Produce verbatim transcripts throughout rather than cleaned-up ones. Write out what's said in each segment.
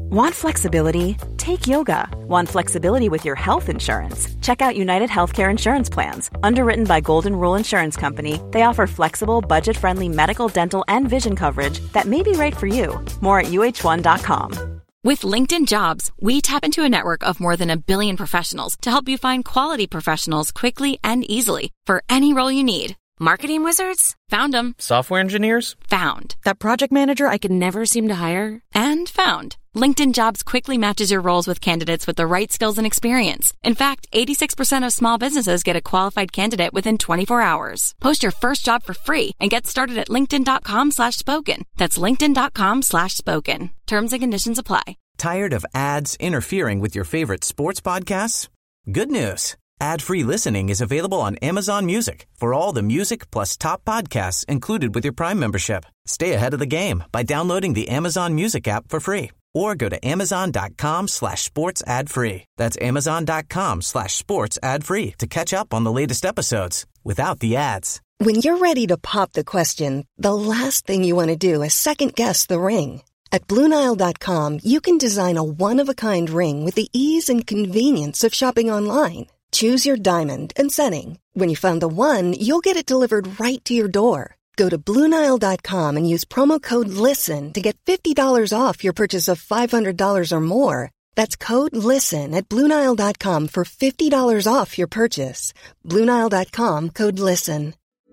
Want flexibility? Take yoga. Want flexibility with your health insurance? Check out United Healthcare Insurance Plans. Underwritten by Golden Rule Insurance Company, they offer flexible, budget-friendly medical, dental, and vision coverage that may be right for you. More at U H one dot com. With LinkedIn Jobs, we tap into a network of more than a billion professionals to help you find quality professionals quickly and easily for any role you need. Marketing wizards? Found them. Software engineers? Found. That project manager I could never seem to hire? And found. LinkedIn Jobs quickly matches your roles with candidates with the right skills and experience. In fact, eighty-six percent of small businesses get a qualified candidate within twenty-four hours. Post your first job for free and get started at linkedin.com slash spoken. That's linkedin.com slash spoken. Terms and conditions apply. Tired of ads interfering with your favorite sports podcasts? Good news. Ad-free listening is available on Amazon Music for all the music plus top podcasts included with your Prime membership. Stay ahead of the game by downloading the Amazon Music app for free or go to amazon.com slash sports ad free. That's amazon.com slash sports ad free to catch up on the latest episodes without the ads. When you're ready to pop the question, the last thing you want to do is second guess the ring. At Blue Nile dot com, you can design a one-of-a-kind ring with the ease and convenience of shopping online. Choose your diamond and setting. When you find the one, you'll get it delivered right to your door. Go to Blue Nile dot com and use promo code LISTEN to get fifty dollars off your purchase of five hundred dollars or more. That's code LISTEN at Blue Nile dot com for fifty dollars off your purchase. Blue Nile dot com, code LISTEN.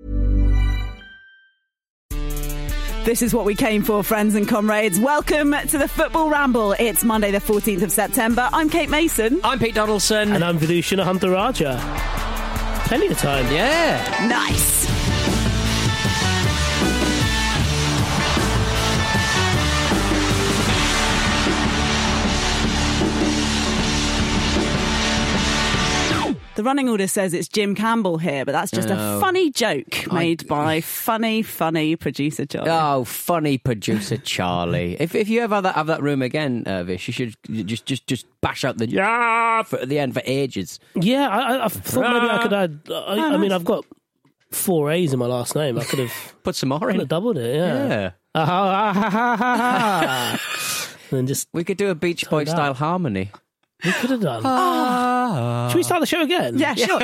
This is what we came for, friends and comrades. Welcome to the Football Ramble. It's Monday the fourteenth of September. I'm Kate Mason. I'm Pete Donaldson. And I'm Vidushana Huntaraja. Plenty of time. Yeah. Nice. The running order says it's Jim Campbell here, but that's just oh. a funny joke made I... by funny, funny producer Charlie. Oh, funny producer Charlie. if if you ever have that, have that room again, uh, Vish, you should just just just bash out the yeah for, at the end for ages. Yeah, I, I thought maybe I could add. I, oh, I mean, I've got four A's in my last name. I could have put some more in. Could have doubled it. Yeah. yeah. Uh, ha, ha, ha, ha, ha. And then just we could do a Beach Boy style harmony. We could have done. Ah. Should we start the show again? Yeah, sure.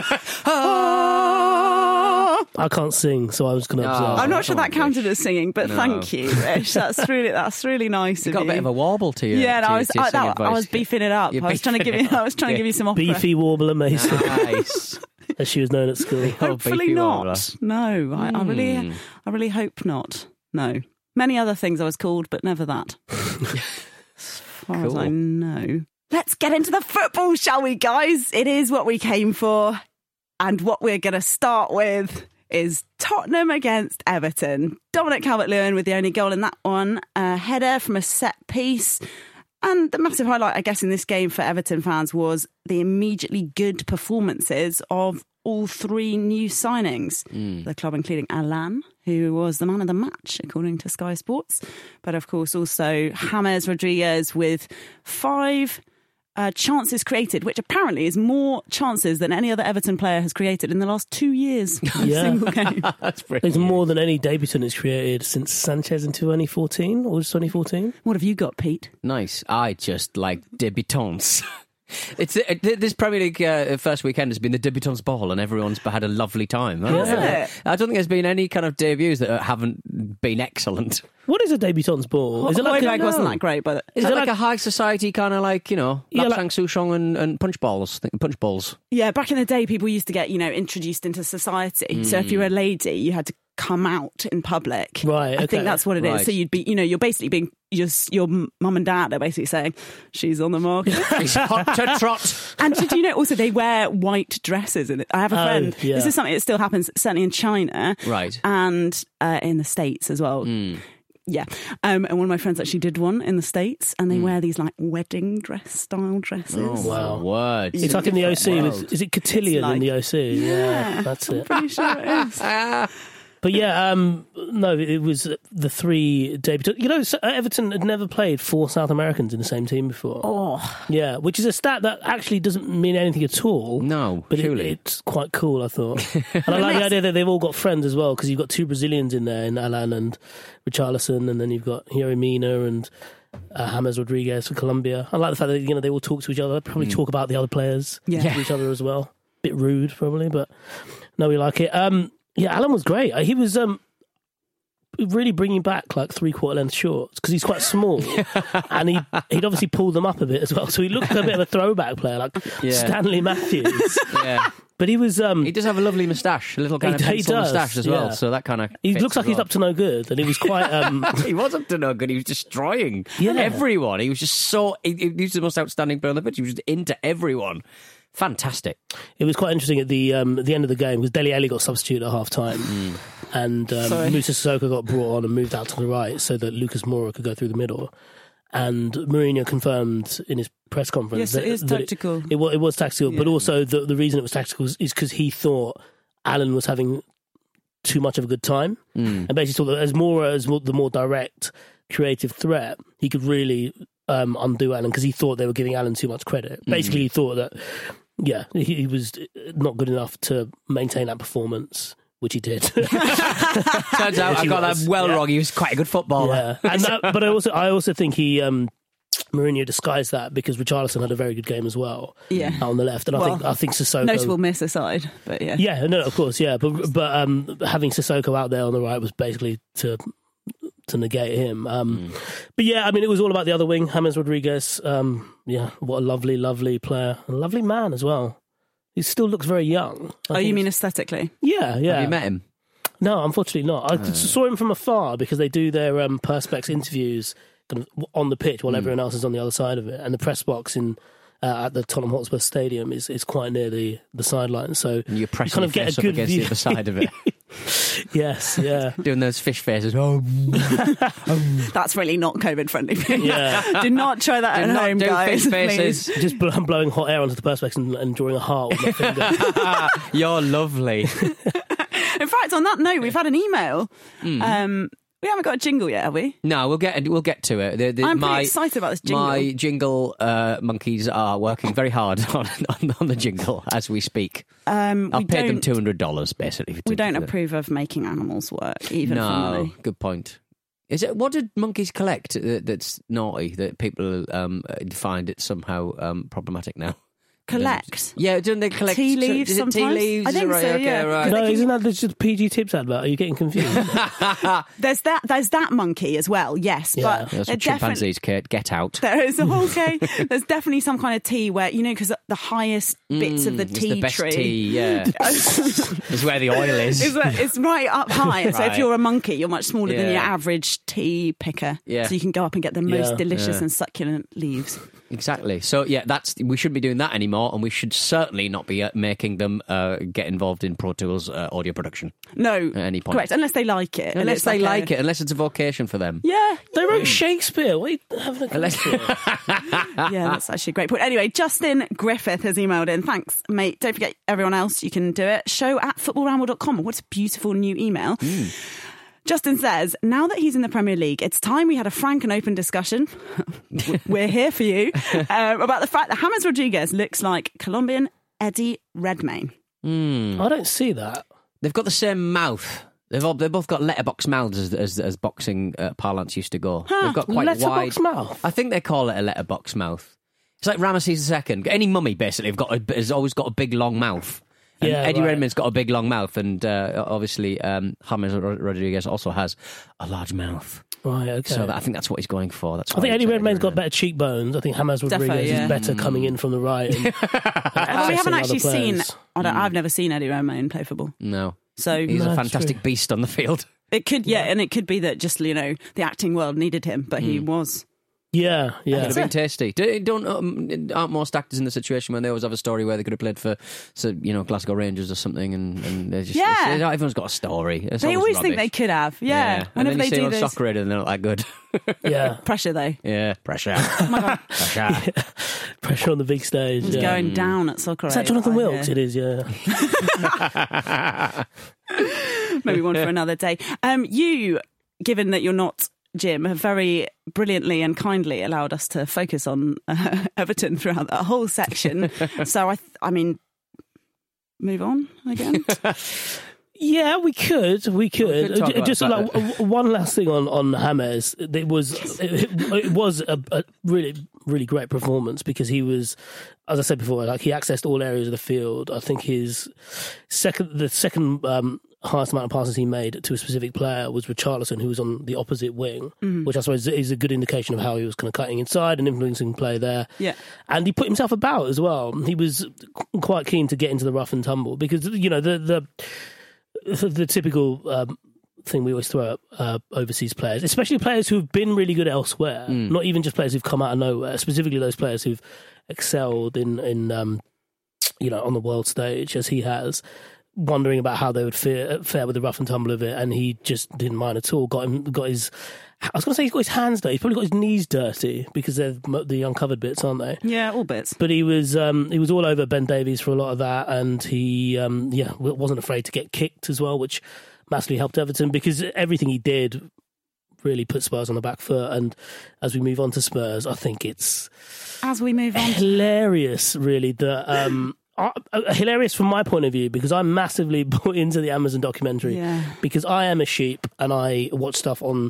Ah. I can't sing, so I was going to No. observe. I'm not sure that counted as singing, but No. thank you, Ish. That's really that's really nice You of got you. a bit of a warble to you. Yeah, no, to, I was to your I, singing that, I voice. was beefing it up. You're I was trying to give you I was trying to give you some opera. Beefy Warbler Mason, Nice. as she was known at school. Hopefully beefy not. warbler. No, I, I really Hmm. I really hope not. No. Many other things I was called, but never that. As far as Cool. I know. Let's get into the football, shall we, guys? It is what we came for. And what we're going to start with is Tottenham against Everton. Dominic Calvert-Lewin with the only goal in that one. A header from a set piece. And the massive highlight, I guess, in this game for Everton fans was the immediately good performances of all three new signings. Mm. The club including Alan, who was the man of the match, according to Sky Sports. But, of course, also James Rodriguez with five Uh, chances created, which apparently is more chances than any other Everton player has created in the last two years. Yeah. Single game. That's pretty It's more than any debutant has created since Sanchez in twenty fourteen, or was it twenty fourteen? What have you got, Pete? Nice. I just like debutants. It's it, this Premier League uh, first weekend has been the debutants' ball, and everyone's had a lovely time. Hasn't Yeah. it? I don't think there's been any kind of debuts that haven't been excellent. What is a debutante's ball? Is it like Højbjerg a, wasn't that great, but Is Is it it like, like- a high society kind of like, you know, Yeah, Lapsang like- Souchong and, and punch balls, punch balls? yeah, back in the day, people used to get, you know, introduced into society. Mm. So if you were a lady, you had to come out in public. Right, I okay. think that's what it is. Right. So you'd be, you know, you're basically being, your, your mum and dad are basically saying, she's on the market. It's hot to trot. And did you know also they wear white dresses? And I have a Oh, friend. yeah. This is something that still happens, certainly in China, Right. and uh, in the States as well. Mm. Yeah, um, and one of my friends actually did one in the States, and they wear these like wedding dress style dresses. Oh, Wow. Words. It's like in the O C. Wow. With, is it Cotillion It's like- in the O C? Yeah, that's I'm it. pretty sure it is. But yeah, um, no, it was the three debutants. You know, Everton had never played four South Americans in the same team before. Oh, Yeah, which is a stat that actually doesn't mean anything at all. No, but it, surely. it's quite cool, I thought. And I like the idea that they've all got friends as well, because you've got two Brazilians in there, in Alan and Richarlison, and then you've got Hiro Mina and uh, James Rodriguez for Colombia. I like the fact that, you know, they all talk to each other, probably mm. talk about the other players yeah. to each other as well. Bit rude, probably, but no, we like it. Um, yeah, Alan was great. He was um, really bringing back like three-quarter length shorts because he's quite small, and he he'd obviously pulled them up a bit as well. So he looked like a bit of a throwback player, like yeah. Stanley Matthews. Yeah. But he was... Um, he does have a lovely moustache, a little kind he, of pencil moustache as well, yeah. so that kind of... He looks like well. he's up to no good, and he was quite... Um, he was up to no good, he was destroying yeah. everyone. He was just so... He, he was the most outstanding player on the pitch, he was just into everyone. Fantastic. It was quite interesting at the um, at the end of the game because Dele Alli got substituted at half time mm. and um, Musa Sissoko got brought on and moved out to the right so that Lucas Moura could go through the middle. And Mourinho confirmed in his press conference yes, that it is that tactical. It, it, was, it was tactical, yeah. but also the, the reason it was tactical is because he thought Alan was having too much of a good time mm. and basically thought that as Moura as more, the more direct creative threat, he could really um, undo Alan because he thought they were giving Alan too much credit. Basically, mm. he thought that Yeah, he, he was not good enough to maintain that performance, which he did. Turns out I got was. that well yeah. wrong. He was quite a good footballer. Yeah. And that, but I also, I also think he um, Mourinho disguised that because Richarlison had a very good game as well. Yeah, on the left, and well, I think I think Sissoko notable miss aside, but yeah, yeah, no, of course, yeah, but but um, having Sissoko out there on the right was basically to. to negate him. Um, mm. But yeah, I mean, it was all about the other wing, James Rodriguez. Um, yeah, what a lovely, lovely player. A lovely man as well. He still looks very young. I oh, you mean aesthetically? Yeah, yeah. Have you met him? No, unfortunately not. I oh. saw him from afar because they do their um, Perspex interviews kind of on the pitch while mm. everyone else is on the other side of it. And the press box in uh, at the Tottenham Hotspur Stadium is, is quite near the, the sideline. So and you're pressing you kind of get a good against view. the other side of it. Yes, yeah. Doing those fish faces. Oh. That's really not COVID friendly. Yeah. Do not try that do at not home, do guys. Fish faces. Please. Just blow, blowing hot air onto the Perspex and, and drawing a heart with my finger. You're lovely. In fact, on that note, we've had an email. Mm. Um, we haven't got a jingle yet, have we? No, we'll get we'll get to it. The, the, I'm my, pretty excited about this jingle. My jingle uh, monkeys are working very hard on, on, on the jingle as we speak. Um, I've paid them two hundred dollars basically. We don't approve of making animals work, even no, for money. Good point. Is it what did monkeys collect that's naughty that people um, find it somehow um, problematic now? Collect? Yeah, don't they collect tea leaves? Is it sometimes? tea leaves? I think right, so. Okay, yeah. right. No, can... isn't that just a P G Tips advert? Are you getting confused? there's that. There's that monkey as well. Yes, yeah. but there's some chimpanzees. Kate, get out. There is a whole okay. There's definitely some kind of tea where you know because the highest bits mm, of the tea it's the best tree, tea, yeah, is where the oil is. It's, it's right up high. Right. So if you're a monkey, you're much smaller yeah. than your average tea picker. Yeah. So you can go up and get the most yeah. delicious yeah. and succulent leaves. Exactly. So yeah, that's we shouldn't be doing that anymore, and we should certainly not be uh, making them uh, get involved in Pro Tools uh, audio production. No, at any point. Correct. Unless they like it. Unless, unless they like, like a... it. Unless it's a vocation for them. Yeah, they wrote Shakespeare. What are you having a unless... Yeah, that's actually a great point. Anyway, Justin Griffith has emailed in. Thanks, mate. Don't forget everyone else. You can do it. Show at football ramble dot com. What a beautiful new email. Mm. Justin says, now that he's in the Premier League, it's time we had a frank and open discussion. We're here for you. Uh, about the fact that James Rodriguez looks like Colombian Eddie Redmayne. Mm. I don't see that. They've got the same mouth. They've all, they've both got letterbox mouths as as, as boxing uh, parlance used to go. Huh, they've got quite letterbox wide mouth. I think they call it a letterbox mouth. It's like Ramesses the Second. Any mummy basically have got a, has always got a big long mouth. And yeah, Eddie right. Redmayne's got a big long mouth, and uh, obviously um, James Rodriguez also has a large mouth. Right, okay. So that, I think that's what he's going for. That's I think Eddie Redmayne's got better cheekbones. I think James Rodriguez yeah. is better coming in from the right. And, and well, we haven't actually seen. I don't, Mm. I've never seen Eddie Redmayne play football. No, so he's no, a fantastic true. beast on the field. It could, yeah, and it could be that just you know the acting world needed him, but mm. he was. Yeah, yeah. It would have been tasty. Don't um, aren't most actors in the situation when they always have a story where they could have played for, so, you know, Glasgow Rangers or something, and, and they're just yeah. it's, everyone's got a story. It's they always rubbish. think they could have, yeah. yeah. Whenever and then they you see do on this, Soccer Radio, and they're not that good. Yeah, pressure though. Yeah, pressure. Oh my God. Pressure. Yeah. Pressure on the big stage. It's yeah. going down at Soccer Radio. Is that Jonathan Wilkes? It is, yeah. Maybe one for another day. Um, you, given that you're not Jim, have very brilliantly and kindly allowed us to focus on uh, Everton throughout that whole section. So, I, th- I mean, move on again. Yeah, we could. We could. could talk about Just that. like w- one last thing on, on James. It was it, it was a, a really really great performance because he was, as I said before, like he accessed all areas of the field. I think his second the second um, highest amount of passes he made to a specific player was Richarlison, who was on the opposite wing, mm-hmm. which I suppose is a good indication of how he was kind of cutting inside and influencing play there. Yeah, and he put himself about as well. He was quite keen to get into the rough and tumble because you know the the. The typical um, thing we always throw at uh, overseas players, especially players who've been really good elsewhere, mm. not even just players who've come out of nowhere, specifically those players who've excelled in, in um, you know, on the world stage, as he has, wondering about how they would fare, fare with the rough and tumble of it, and he just didn't mind at all. Got him, got his... I was going to say he's got his hands dirty. He's probably got his knees dirty because they're the uncovered bits, aren't they? Yeah, all bits. But he was um, he was all over Ben Davies for a lot of that, and he um, yeah wasn't afraid to get kicked as well, which massively helped Everton because everything he did really put Spurs on the back foot. And as we move on to Spurs, I think it's as we move on hilarious, really that. Um, Uh, uh, hilarious from my point of view because I'm massively bought into the Amazon documentary yeah. because I am a sheep and I watch stuff on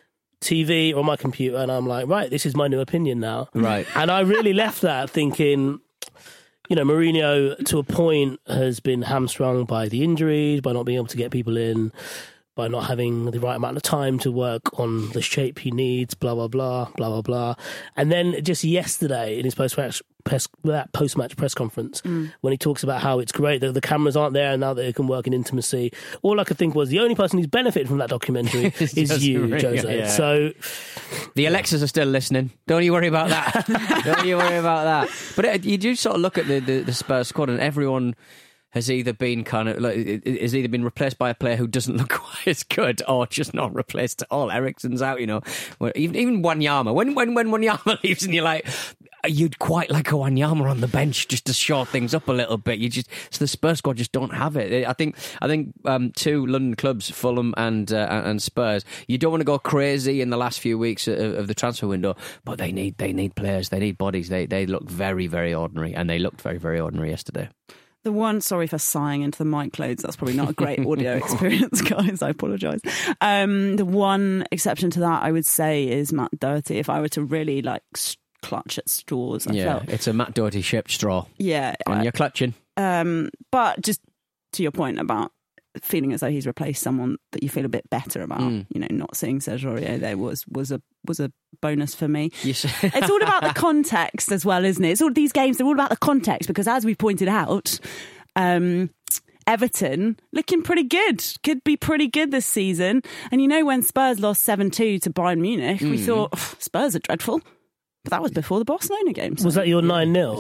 T V or my computer and I'm like, right, this is my new opinion now. Right. And I really left that thinking, you know, Mourinho to a point has been hamstrung by the injuries, by not being able to get people in, by not having the right amount of time to work on the shape he needs, blah, blah, blah, blah, blah, blah. And then just yesterday in his post-match press, that post-match press conference, mm. when he talks about how it's great that the cameras aren't there and now that they can work in intimacy, all I could think was the only person who's benefited from that documentary is you, Mourinho, Jose. Yeah. So the Alexas are still listening. Don't you worry about that. Don't you worry about that. But it, you do sort of look at the, the, the Spurs squad and everyone has either been kind of like has either been replaced by a player who doesn't look quite as good, or just not replaced at all. Eriksen's out, you know. Even even Wanyama. When when when Wanyama leaves, and you're like, you'd quite like a Wanyama on the bench just to shore things up a little bit. You just so the Spurs squad just don't have it. I think I think um, two London clubs, Fulham and uh, and Spurs. You don't want to go crazy in the last few weeks of, of the transfer window, but they need they need players. They need bodies. They they look very very ordinary, and they looked very very ordinary yesterday. The one, sorry for sighing into the mic loads, that's probably not a great audio experience, guys, I apologise. Um, the one exception to that, I would say, is Matt Doherty. If I were to really, like, clutch at straws, I yeah, felt... it's a Matt Doherty-shaped straw. Yeah. And uh, you're clutching. Um, but just to your point about feeling as though he's replaced someone that you feel a bit better about, mm. you know, not seeing Serge Aurier there was, was a was a bonus for me. Yes. It's all about the context as well, isn't it? It's all these games, they're all about the context because as we pointed out, um, Everton looking pretty good, could be pretty good this season. And you know, when Spurs lost seven two to Bayern Munich, mm. we thought, oh, Spurs are dreadful. But that was before the Barcelona game. So. Was that your nine nil?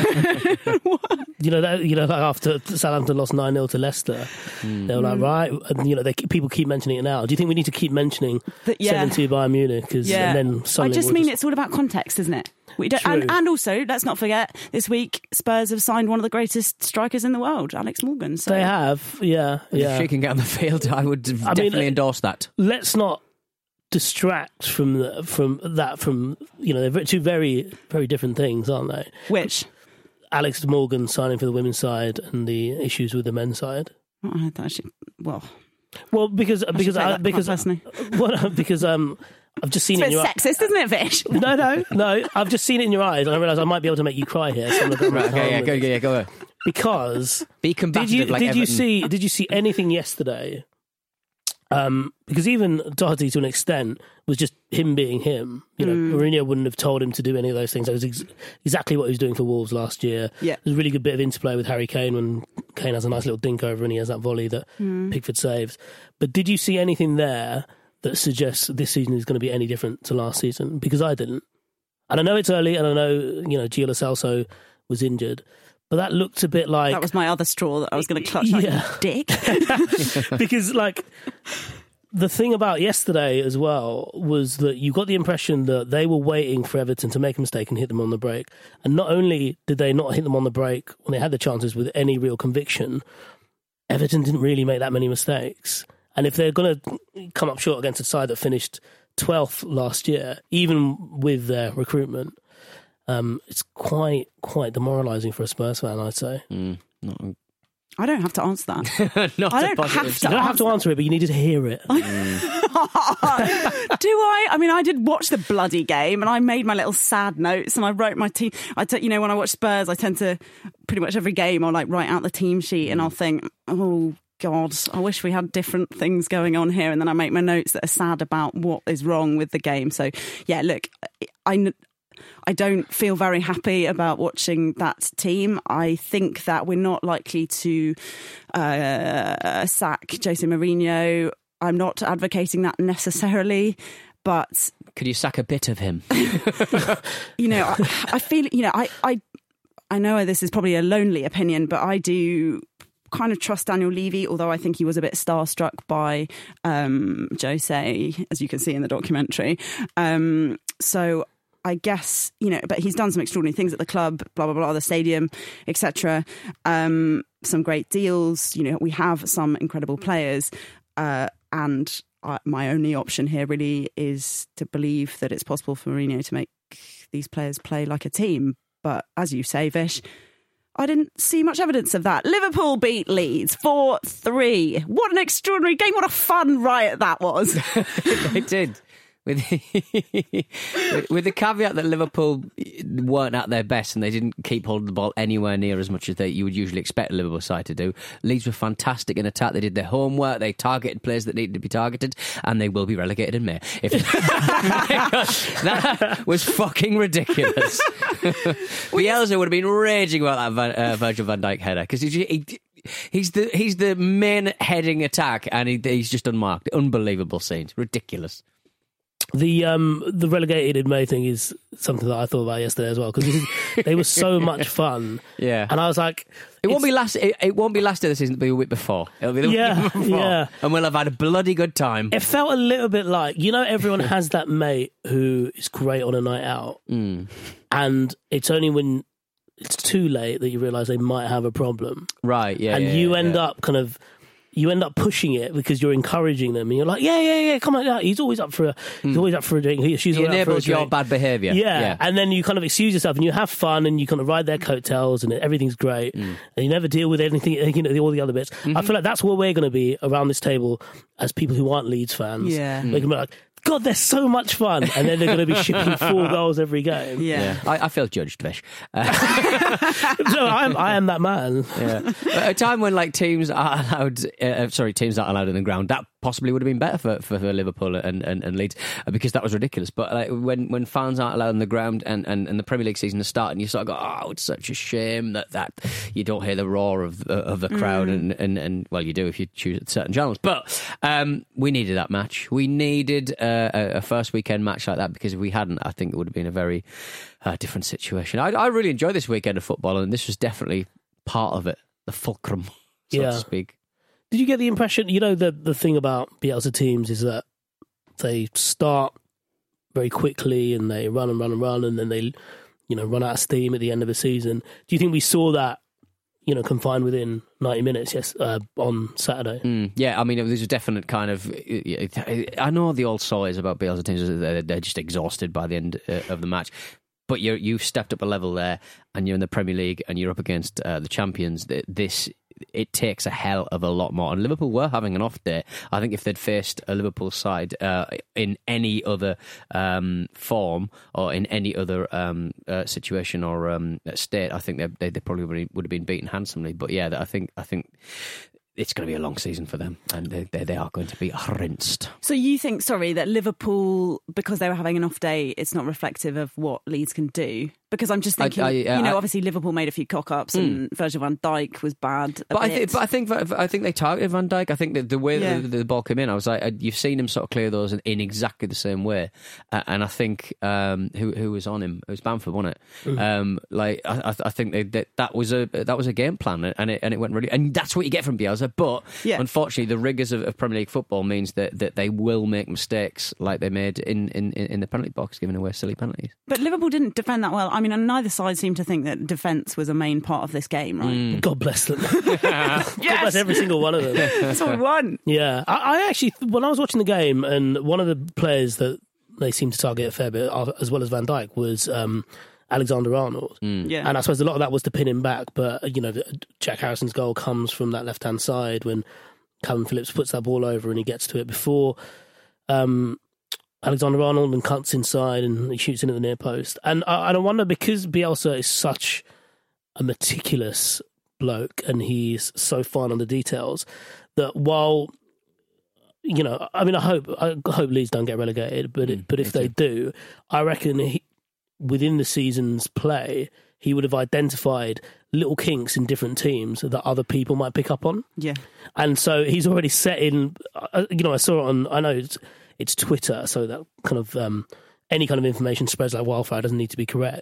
you know that you know that after Southampton lost nine nil to Leicester, mm. they were like, right, and, you know, they people keep mentioning it now. Do you think we need to keep mentioning seven two yeah. Bayern Munich? Yeah. And then I just we'll mean just... it's all about context, isn't it? We don't, and, and also, let's not forget, this week Spurs have signed one of the greatest strikers in the world, Alex Morgan. So. They have, yeah, yeah. If she can get on the field, I would I definitely mean, endorse that. Let's not distract from the, from that from you know they're two very very different things, aren't they? Which Alex Morgan signing for the women's side and the issues with the men's side. Oh, I thought she, well, well because I because I, because personally, well, because um. I've just seen it's it in your eyes. It's a bit sexist, isn't it, Vish? No, no, no. I've just seen it in your eyes, and I realise I might be able to make you cry here. So right, okay, yeah, go, yeah, go ahead. Because be combative. Did you like did Everton. you see did you see anything yesterday? Um, because even Doherty, to an extent, was just him being him. You know, mm. Mourinho wouldn't have told him to do any of those things. That was ex- exactly what he was doing for Wolves last year. Yeah. There's a really good bit of interplay with Harry Kane when Kane has a nice little dink over and he has that volley that mm. Pickford saves. But did you see anything there that suggests this season is going to be any different to last season? Because I didn't. And I know it's early, and I know, you know, Gio Lo Celso was injured, but that looked a bit like... That was my other straw that I was going to clutch, yeah. like, dick. Because, like, the thing about yesterday as well was that you got the impression that they were waiting for Everton to make a mistake and hit them on the break. And not only did they not hit them on the break when they had the chances with any real conviction, Everton didn't really make that many mistakes. And if they're going to come up short against a side that finished twelfth last year, even with their recruitment, um, it's quite quite demoralising for a Spurs fan, I'd say. Mm, not, I don't have to answer that. Not I a don't positive have to You don't have answer to answer it, but you needed to hear it. Do I? I mean, I did watch the bloody game, and I made my little sad notes, and I wrote my team. I, t- you know, when I watch Spurs, I tend to pretty much every game I'll like write out the team sheet, and I'll think, oh God, I wish we had different things going on here, and then I make my notes that are sad about what is wrong with the game. So, yeah, look, I. I don't feel very happy about watching that team. I think that we're not likely to uh, sack Jose Mourinho. I'm not advocating that necessarily, but... Could you sack a bit of him? you know, I, I feel, you know, I, I, I know this is probably a lonely opinion, but I do kind of trust Daniel Levy, although I think he was a bit starstruck by um, Jose, as you can see in the documentary. Um, so... I guess, you know, but he's done some extraordinary things at the club, blah, blah, blah, the stadium, et cetera. Um, some great deals. You know, we have some incredible players. Uh, and I, my only option here really is to believe that it's possible for Mourinho to make these players play like a team. But as you say, Vish, I didn't see much evidence of that. Liverpool beat Leeds four three. What an extraordinary game. What a fun riot that was. They did. With, with the caveat that Liverpool weren't at their best and they didn't keep holding the ball anywhere near as much as they, you would usually expect a Liverpool side to do. Leeds were fantastic in attack. They did their homework. They targeted players that needed to be targeted, and they will be relegated in May. If that was fucking ridiculous. Bielsa would have been raging about that Van, uh, Virgil van Dijk header because he, he He's the he's the main heading attack, and he, he's just unmarked. Unbelievable scenes, ridiculous. The um the relegated in May thing is something that I thought about yesterday as well, because they were so much fun. Yeah, and I was like, it won't be last. It, it won't be last of the season. It'll be a week before. It'll be the yeah, week before, yeah, and we'll have had a bloody good time. It felt a little bit like, you know, everyone has that mate who is great on a night out, mm. and it's only when it's too late that you realise they might have a problem. Right. Yeah. And yeah, you yeah, end yeah. up kind of. You end up pushing it because you're encouraging them, and you're like, yeah, yeah, yeah, come on, yeah. He's always up for a, he's Mm. always up for a drink. He, she's He always up for a enables drink. your bad behaviour. Yeah. Yeah. And then you kind of excuse yourself, and you have fun, and you kind of ride their coattails, and everything's great, Mm. and you never deal with anything, you know, all the other bits. Mm-hmm. I feel like that's where we're going to be around this table as people who aren't Leeds fans. Yeah. They can be like, God, they're so much fun, and then they're going to be shipping four goals every game. Yeah. Yeah. I, I feel judged, Vish. Uh, No, I am, I am that man. yeah. At a time when like teams are allowed, uh, sorry, teams aren't allowed in the ground, that possibly would have been better for, for, for Liverpool and, and, and Leeds, uh, because that was ridiculous. But like, when, when fans aren't allowed in the ground and, and, and the Premier League season is starting, you sort of go, oh, it's such a shame that, that you don't hear the roar of uh, of the crowd, mm. and, and, and well, you do if you choose certain channels. But um, we needed that match. We needed uh, a, a first weekend match like that, because if we hadn't, I think it would have been a very uh, different situation. I, I really enjoyed this weekend of football, and this was definitely part of it, the fulcrum, so Yeah. to speak. Did you get the impression, you know, the, the thing about Bielsa teams is that they start very quickly and they run and run and run, and then they, you know, run out of steam at the end of the season. Do you think we saw that, you know, confined within ninety minutes, yes, uh, on Saturday? Mm, yeah, I mean, there's a definite kind of... I know the old saw is about Bielsa teams, they're, they're just exhausted by the end uh, of the match. But you're, you've stepped up a level there, and you're in the Premier League, and you're up against uh, the champions. This... It takes a hell of a lot more. And Liverpool were having an off day. I think if they'd faced a Liverpool side uh, in any other um, form or in any other um, uh, situation or um, state, I think they, they probably would have been beaten handsomely. But yeah, I think I think it's going to be a long season for them, and they, they, they are going to be rinsed. So you think, sorry, that Liverpool, because they were having an off day, it's not reflective of what Leeds can do? Because I'm just thinking, I, I, you know, I, obviously Liverpool made a few cock-ups, and mm. Virgil van Dijk was bad a but I, bit. th- but I think I think they targeted Van Dijk. I think that the way Yeah. the, the ball came in, I was like, you've seen him sort of clear those in, in exactly the same way. Uh, and I think um, who who was on him? It was Bamford, wasn't it? Mm. Um, like I, I think they, that that was a that was a game plan, and it and it went really. And that's what you get from Bielsa. But yeah. unfortunately, the rigours of, of Premier League football means that, that they will make mistakes like they made in, in, in the penalty box, giving away silly penalties. But Liverpool didn't defend that well. I mean, and neither side seemed to think that defence was a main part of this game, right? Mm. God bless them. Yes! God bless every single one of them. That's what we won. Yeah. I, I actually, when I was watching the game, and one of the players that they seemed to target a fair bit, as well as Van Dijk, was um, Alexander-Arnold. Yeah. And I suppose a lot of that was to pin him back, but, you know, Jack Harrison's goal comes from that left-hand side when Calvin Phillips puts that ball over and he gets to it before um, Alexander-Arnold and cuts inside and he shoots in at the near post. And I, and I wonder, because Bielsa is such a meticulous bloke and he's so fine on the details, that while, you know, I mean, I hope I hope Leeds don't get relegated, but it, Mm, but if me they too. do, I reckon he, within the season's play, he would have identified little kinks in different teams that other people might pick up on. Yeah. And so he's already set in, uh, you know, I saw it on, I know it's, it's Twitter, so that kind of, um, any kind of information spreads like wildfire, doesn't need to be correct.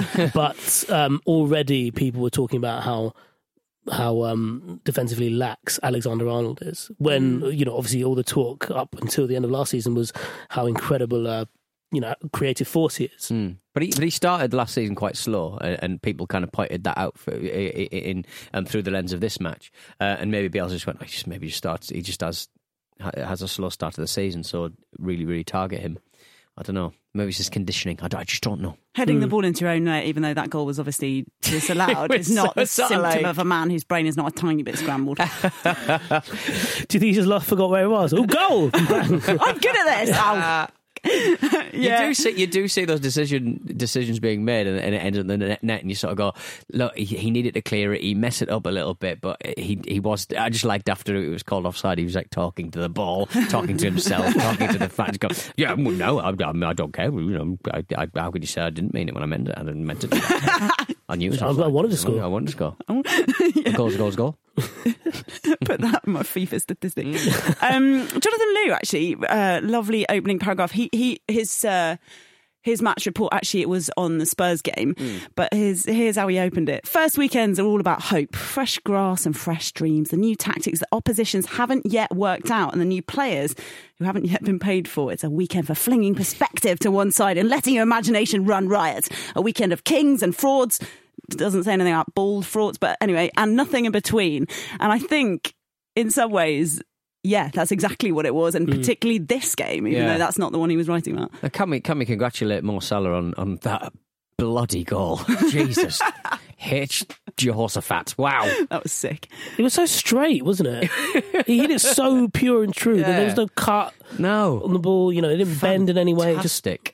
But um, already people were talking about how how um, defensively lax Alexander-Arnold is. When, you know, obviously all the talk up until the end of last season was how incredible, uh, you know, creative force he is. Mm. But he but he started last season quite slow, and, and people kind of pointed that out for, in, in um, through the lens of this match. Uh, and maybe Bielsa just went, oh, he just maybe just starts. He just has has a slow start to the season, so really really target him. I don't know. Maybe it's just conditioning. I, don't, I just don't know. Heading Hmm. the ball into your own net, even though that goal was obviously disallowed, It is was not so the sort of symptom like- of a man whose brain is not a tiny bit scrambled. Do you think he just lost, forgot where he was? Oh, goal! I'm good at this. Ow. Yeah. You do see you do see those decision decisions being made, and, and it ends up in the net, net, and you sort of go, look, he, he needed to clear it. He messed it up a little bit, but he he was. I just liked after it was called offside, he was like talking to the ball, talking to himself, talking to the fans. Go, yeah, well, no, I, I, I don't care. You know, I, I, how could you say I didn't mean it when I meant it? I didn't meant to do that. I knew it. I wanted to score. I wanted to score. A goal's a goal's a goal. Put that in my FIFA statistic. um, Jonathan Liu, actually, uh, lovely opening paragraph. He he his uh, his match report, actually, it was on the Spurs game, Mm. but his here's how he opened it. First weekends are all about hope, fresh grass and fresh dreams, the new tactics that oppositions haven't yet worked out, and the new players who haven't yet been paid for. It's a weekend for flinging perspective to one side and letting your imagination run riot. A weekend of kings and frauds. Doesn't say anything about bald frauds, but anyway, and nothing in between. And I think in some ways, yeah, that's exactly what it was, and particularly this game, even Yeah. though that's not the one he was writing about. Uh, Can we can we congratulate Mo Salah on, on that bloody goal? Jesus, H. Jehoshaphat! Wow, That was sick. It was so straight, wasn't it? He hit it so pure and true. That there was no cut no, on the ball. You know, it didn't bend in any way. It just fantastic.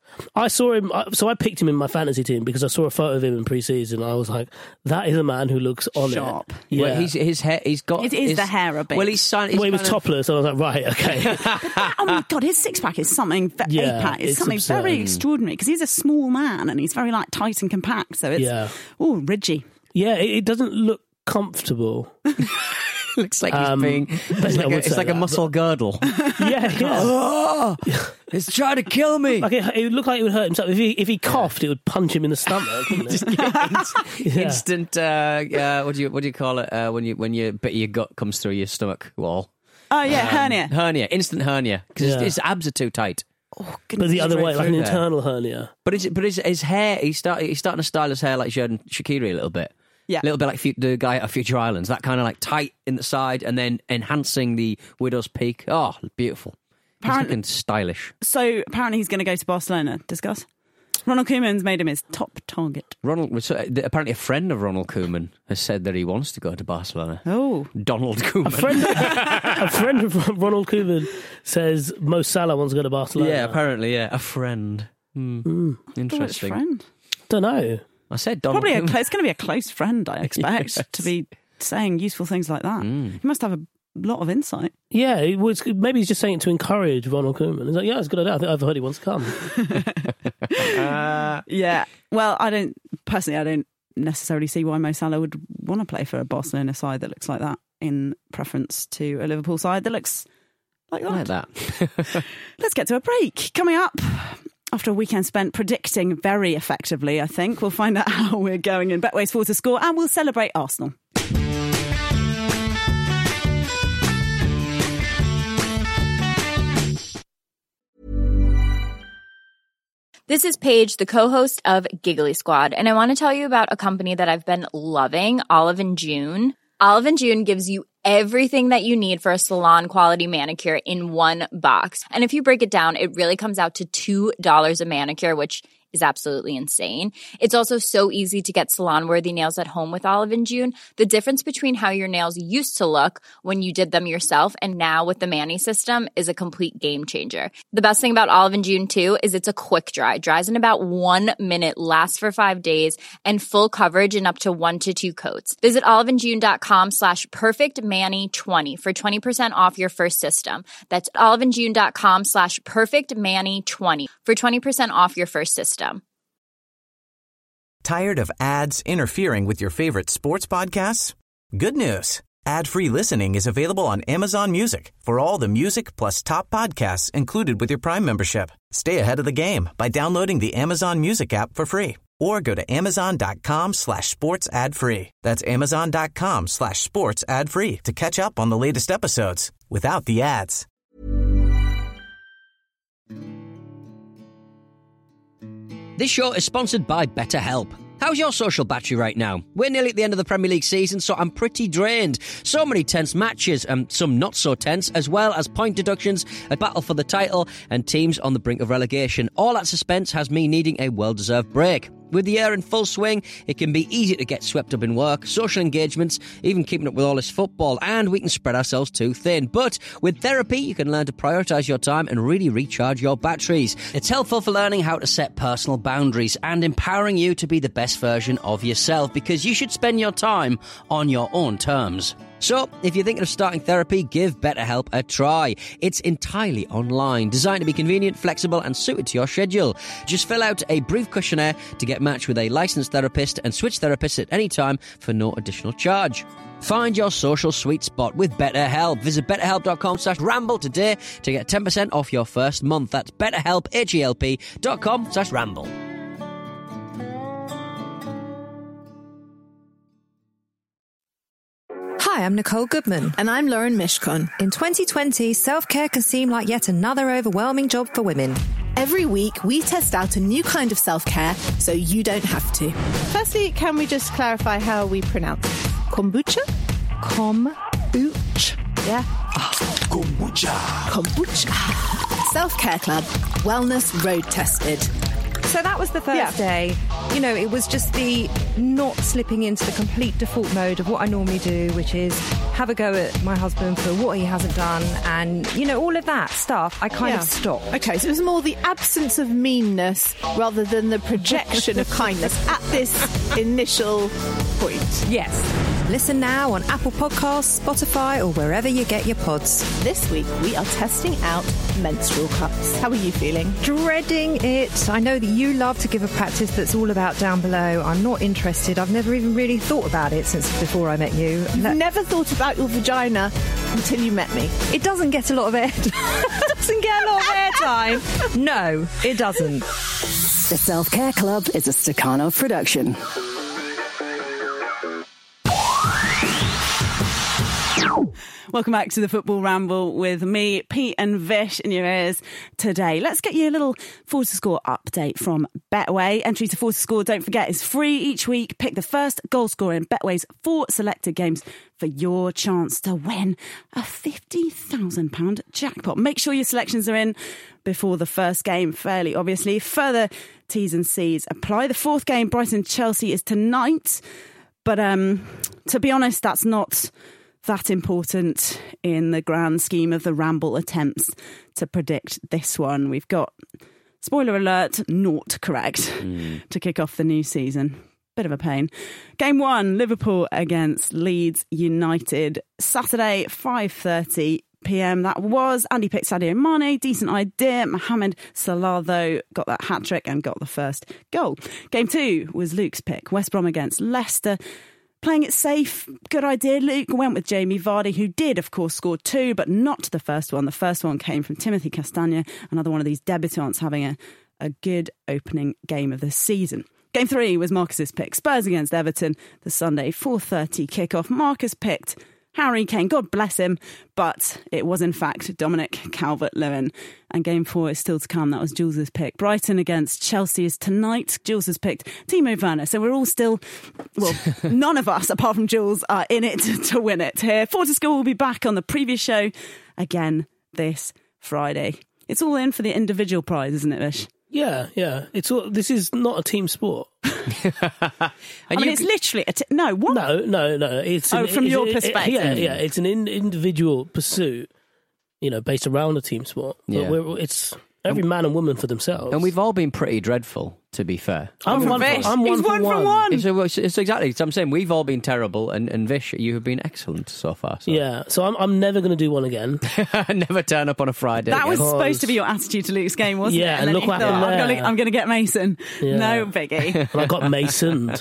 I saw him, so I picked him in my fantasy team because I saw a photo of him in pre-season. I was like, that is a man who looks on Sharp. it. Yeah. Well, he's his hair. He's got. It is his, the hair a bit. Well, he's, signed, he's well, he was kind of- topless, and I was like, right, okay. Oh my God, his six pack is something, ve- Yeah, eight pack is it's something absurd. very extraordinary because he's a small man and he's very like tight and compact. So it's, Yeah. oh, ridgy. Yeah, it, it doesn't look comfortable. looks like Um, he's being. It's I like, a, would it's say like a that, muscle girdle. Yeah, yeah. Oh, it's trying to kill me. Like it, it would look like it would hurt himself. If he if he coughed, it would punch him in the stomach. Wouldn't it? Yeah. Instant. Uh, uh, what do you what do you call it uh, when you when your bit of your gut comes through your stomach wall? Oh yeah, hernia. Hernia. Instant hernia because Yeah. his, his abs are too tight. Oh, But the other way, like an through there. internal hernia. But his but his, his hair. He's start, he's starting to style his hair like Jordan Shaqiri a little bit. Yeah. A little bit like Fu- the guy at Future Islands. That kind of like tight in the side and then enhancing the widow's peak. Oh, beautiful. He's Apparently- looking stylish. So apparently he's going to go to Barcelona. Discuss. Ronald Koeman's made him his top target. Ronald, so, uh, apparently a friend of Ronald Koeman has said that he wants to go to Barcelona. Oh. Donald Koeman. A friend, a friend of Ronald Koeman says Mo Salah wants to go to Barcelona. Yeah, apparently, yeah. A friend. Hmm. Mm. Interesting. Friend. Don't know. I said Donald Probably a Koeman. close, it's going to be a close friend, I expect, Yes. to be saying useful things like that. He must have a lot of insight. Yeah, it was, maybe he's just saying it to encourage Ronald Koeman. He's like, yeah, it's a good idea. I think I've heard he wants to come. Yeah. Well, I don't, personally, I don't necessarily see why Mo Salah would want to play for a Barcelona side that looks like that in preference to a Liverpool side that looks like that. Like that. Let's get to a break. Coming up, after a weekend spent predicting very effectively, I think, we'll find out how we're going in Betway's four to score and we'll celebrate Arsenal. This is Paige, the co-host of Giggly Squad, and I want to tell you about a company that I've been loving, Olive and June. Olive and June gives you everything that you need for a salon-quality manicure in one box. And if you break it down, it really comes out to two dollars a manicure, which is absolutely insane. It's also so easy to get salon-worthy nails at home with Olive and June. The difference between how your nails used to look when you did them yourself and now with the Mani system is a complete game changer. The best thing about Olive and June, too, is it's a quick dry. Dries in about one minute, lasts for five days, and full coverage in up to one to two coats. Visit oliveandjune.com slash perfectmani20 for twenty percent off your first system. That's oliveandjune.com slash perfectmani20 for twenty percent off your first system. Tired of ads interfering with your favorite sports podcasts? Good news. Ad-free listening is available on Amazon Music for all the music plus top podcasts included with your Prime membership. Stay ahead of the game by downloading the Amazon Music app for free or go to amazon.com slash sports ad free. That's amazon.com slash sports ad free to catch up on the latest episodes without the ads. This show is sponsored by BetterHelp. How's your social battery right now? We're nearly at the end of the Premier League season, so I'm pretty drained. So many tense matches, and some not so tense, as well as point deductions, a battle for the title, and teams on the brink of relegation. All that suspense has me needing a well-deserved break. With the year in full swing, it can be easy to get swept up in work, social engagements, even keeping up with all this football, and we can spread ourselves too thin. But with therapy, you can learn to prioritise your time and really recharge your batteries. It's helpful for learning how to set personal boundaries and empowering you to be the best version of yourself, because you should spend your time on your own terms. So, if you're thinking of starting therapy, give BetterHelp a try. It's entirely online, designed to be convenient, flexible, and suited to your schedule. Just fill out a brief questionnaire to get matched with a licensed therapist and switch therapists at any time for no additional charge. Find your social sweet spot with BetterHelp. Visit betterhelp.com slash ramble today to get ten percent off your first month. That's betterhelp, H-E-L-P dot com slash ramble. Hi, I'm Nicole Goodman. And I'm Lauren Mishkon. In twenty twenty, self-care can seem like yet another overwhelming job for women. Every week, we test out a new kind of self-care so you don't have to. Firstly, can we just clarify how we pronounce it? Kombucha? Kombucha. Yeah. Oh, kombucha. Kombucha. Self-Care Club. Wellness road tested. So that was the first yeah. day. You know, it was just the not slipping into the complete default mode of what I normally do, which is have a go at my husband for what he hasn't done. And, you know, all of that stuff, I kind yeah. of stopped. Okay, so it was more the absence of meanness rather than the projection of kindness at this initial point. Yes. Listen now on Apple Podcasts, Spotify, or wherever you get your pods. This week, we are testing out menstrual cups. How are you feeling? Dreading it. I know that you love to give a practice that's all about down below. I'm not interested. I've never even really thought about it since before I met you. You've Let- never thought about your vagina until you met me. It doesn't get a lot of air. It doesn't get a lot of airtime. No, it doesn't. The Self-Care Club is a Stakhanov production. Welcome back to the Football Ramble with me, Pete and Vish in your ears today. Let's get you a little Forza Score update from Betway. Entry to Forza Score, don't forget, is free each week. Pick the first goal scorer in Betway's four selected games for your chance to win a fifty thousand pounds jackpot. Make sure your selections are in before the first game, fairly obviously. Further T's and C's apply. The fourth game, Brighton-Chelsea, is tonight. But um, to be honest, that's not that important in the grand scheme of the Ramble attempts to predict this one. We've got, spoiler alert, naught correct mm. to kick off the new season. Bit of a pain. Game one, Liverpool against Leeds United. Saturday, five thirty p.m. That was. Andy picked Sadio Mane. Decent idea. Mohamed Salah, though, got that hat-trick and got the first goal. Game two was Luke's pick. West Brom against Leicester. Playing it safe, good idea. Luke went with Jamie Vardy, who did, of course, score two, but not the first one. The first one came from Timothy Castagne, another one of these debutants having a, a good opening game of the season. Game three was Marcus's pick. Spurs against Everton, the Sunday four thirty kickoff. Marcus picked Harry Kane, God bless him, but it was in fact Dominic Calvert-Lewin. And game four is still to come. That was Jules's pick. Brighton against Chelsea is tonight. Jules has picked Timo Werner. So we're all still, well, none of us, apart from Jules, are in it to win it here. Forza Score will be back on the previous show again this Friday. It's all in for the individual prize, isn't it, Vish? Yeah, yeah. It's all, this is not a team sport. I mean, it's literally a t- no. What? No, no, no. It's oh, an, from it's, your it, perspective. yeah, yeah. It's an in, individual pursuit, you know, based around a team sport. But Yeah. we're, it's every man and woman for themselves. And we've all been pretty dreadful, to be fair. I'm Oh, one. For, Vish, I'm one he's for one one. for one. It's, it's, it's exactly. So I'm saying we've all been terrible, and, and Vish, you have been excellent so far. So. Yeah. So I'm. I'm never going to do one again. Never turn up on a Friday. That was again. supposed to be your attitude to Luke's game, wasn't Yeah, it? and then look you what thought, happened I'm there. gonna, I'm going to get Mason. Yeah. No biggie. And I got Masoned.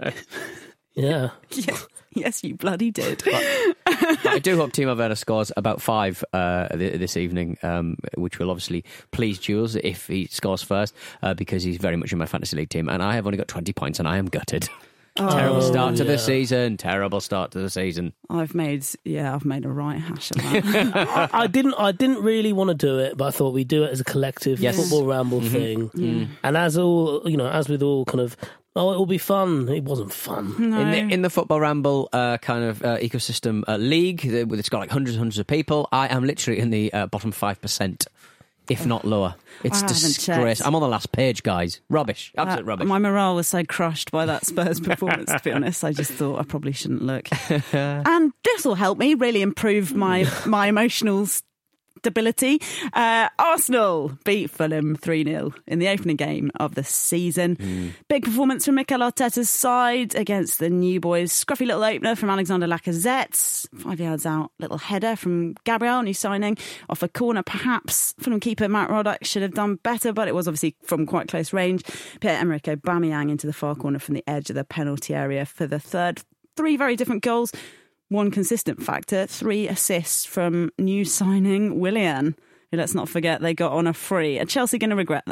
Yeah. yes, yes, you bloody did. But I do hope Timo Werner scores about five uh, th- this evening, um, which will obviously please Jules if he scores first, uh, because he's very much in my fantasy league team, and I have only got twenty points, and I am gutted. Oh, terrible start to yeah. the season. Terrible start to the season. I've made, yeah, I've made a right hash of that. I, I didn't. I didn't really want to do it, but I thought we'd do it as a collective Yes. football ramble thing. Mm. And as all you know, as with all kind of, oh, it will be fun. It wasn't fun. No. In the, in the Football Ramble uh, kind of uh, ecosystem uh, league, uh, it's got like hundreds and hundreds of people. I am literally in the uh, bottom five percent, if not lower. It's I haven't disgrace. checked. I'm on the last page, guys. Rubbish. Absolute Uh, rubbish. My morale was so crushed by that Spurs performance, to be honest. I just thought I probably shouldn't look. And this will help me really improve my, my emotional stability. Uh, Arsenal beat Fulham three nil in the opening game of the season. Mm. Big performance from Mikel Arteta's side against the new boys. Scruffy little opener from Alexander Lacazette. Five yards out, little header from Gabriel, new signing, off a corner perhaps. Fulham keeper Matt Roddick should have done better, but it was obviously from quite close range. Pierre-Emerick Aubameyang into the far corner from the edge of the penalty area for the third. Three very different goals. One consistent factor, three assists from new signing Willian, who, let's not forget, they got on a free. Are Chelsea going to regret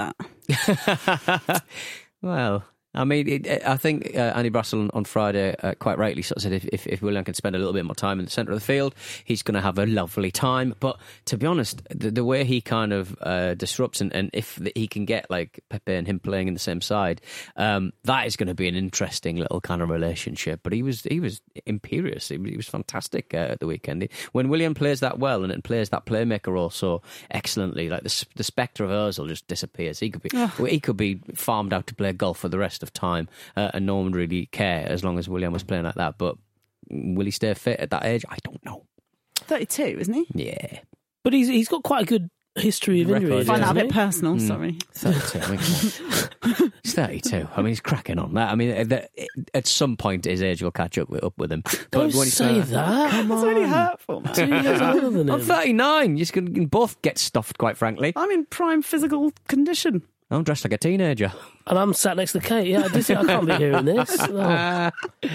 that? Well, I mean, it, I think uh, Andy Brassel on, on Friday uh, quite rightly sort of said if, if, if Willian can spend a little bit more time in the centre of the field, he's going to have a lovely time. But to be honest, the, the way he kind of uh, disrupts and, and if he can get like Pepe and him playing in the same side, um, that is going to be an interesting little kind of relationship. But he was he was imperious. He, he was fantastic uh, at the weekend. When Willian plays that well and, and plays that playmaker role so excellently, like the, the spectre of Ozil just disappears. He could be Oh. he could be farmed out to play golf for the rest of time, uh, and no one would really care as long as Willian was playing like that. But will he stay fit at that age? I don't know. thirty-two, isn't he? Yeah, But he's he's got quite a good history of Record, injuries. Find that a hasn't bit he? personal, sorry. thirty-two. I mean, come on. He's thirty-two. I mean, he's cracking on that. I mean, at- at some point his age will catch up with, up with him. But Don't when he's say thirty- that. Come That's on. really hurtful, man. Two years older than I'm him. thirty-nine. You can both get stuffed, quite frankly. I'm in prime physical condition. I'm dressed like a teenager. And I'm sat next to Kate. Yeah, this, I can't be hearing this. Oh.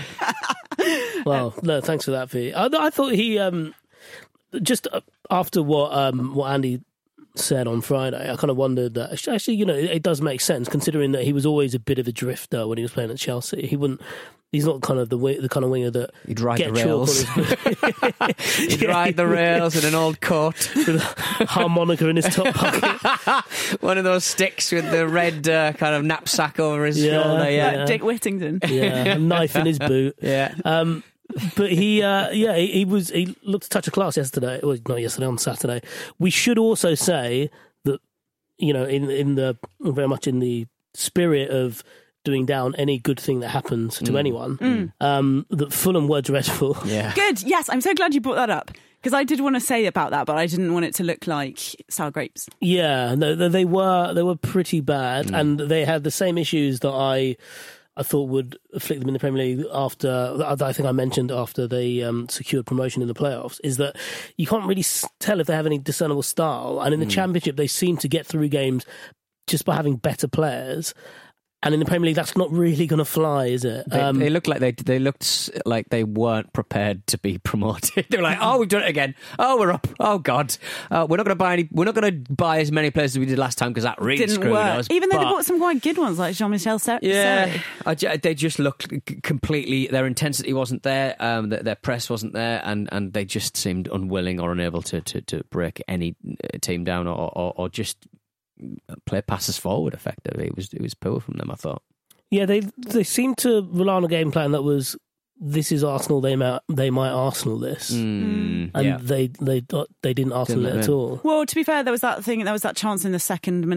Well, no, thanks for that, V. I, I thought he um, just uh, after what um, what Andy said on Friday, I kind of wondered that actually, you know, it, it does make sense considering that he was always a bit of a drifter when he was playing at Chelsea. He wouldn't. He's not kind of the way, the kind of winger that He'd ride get the chalk rails. on his He'd ride the rails in an old coat. with a harmonica in his top pocket. One of those sticks with the red uh, kind of knapsack over his Yeah, shoulder. Yeah, yeah. Dick Whittington. Yeah, a knife in his boot. yeah. Um, but he, uh, yeah, he, he was. He looked a touch of class yesterday. Well, not yesterday, on Saturday. We should also say that, you know, in in the very much in the spirit of doing down any good thing that happens to Mm. anyone, Mm. um, that Fulham were dreadful. Yeah. Good. Yes, I'm so glad you brought that up because I did want to say about that, but I didn't want it to look like sour grapes. Yeah, no, they were they were pretty bad, Mm. and they had the same issues that I I thought would afflict them in the Premier League after, that I think I mentioned after they um, secured promotion in the playoffs, is that you can't really s- tell if they have any discernible style, and in the Mm. Championship they seem to get through games just by having better players. And in the Premier League, that's not really going to fly, is it? They, Um, they looked like they they looked like they weren't prepared to be promoted. They were like, "Oh, we've done it again. Oh, we're up. Oh God, uh, we're not going to buy any. We're not going to buy as many players as we did last time because that really Didn't screwed work. us." Even though they But- bought some quite good ones like Jean-Michel Ser- Yeah, Seri. I ju- they just looked c- completely. Their intensity wasn't there. Um, their, their press wasn't there, and, and they just seemed unwilling or unable to to, to break any uh, team down or, or or just play passes forward effectively. It was it was poor from them, I thought. yeah, they they seemed to rely on a game plan that was, this is Arsenal, they might, they might Arsenal this. Mm, And yeah. they they they didn't Arsenal Didn't it at they? all. Well, to be fair, there was that thing. There was that chance in the second minute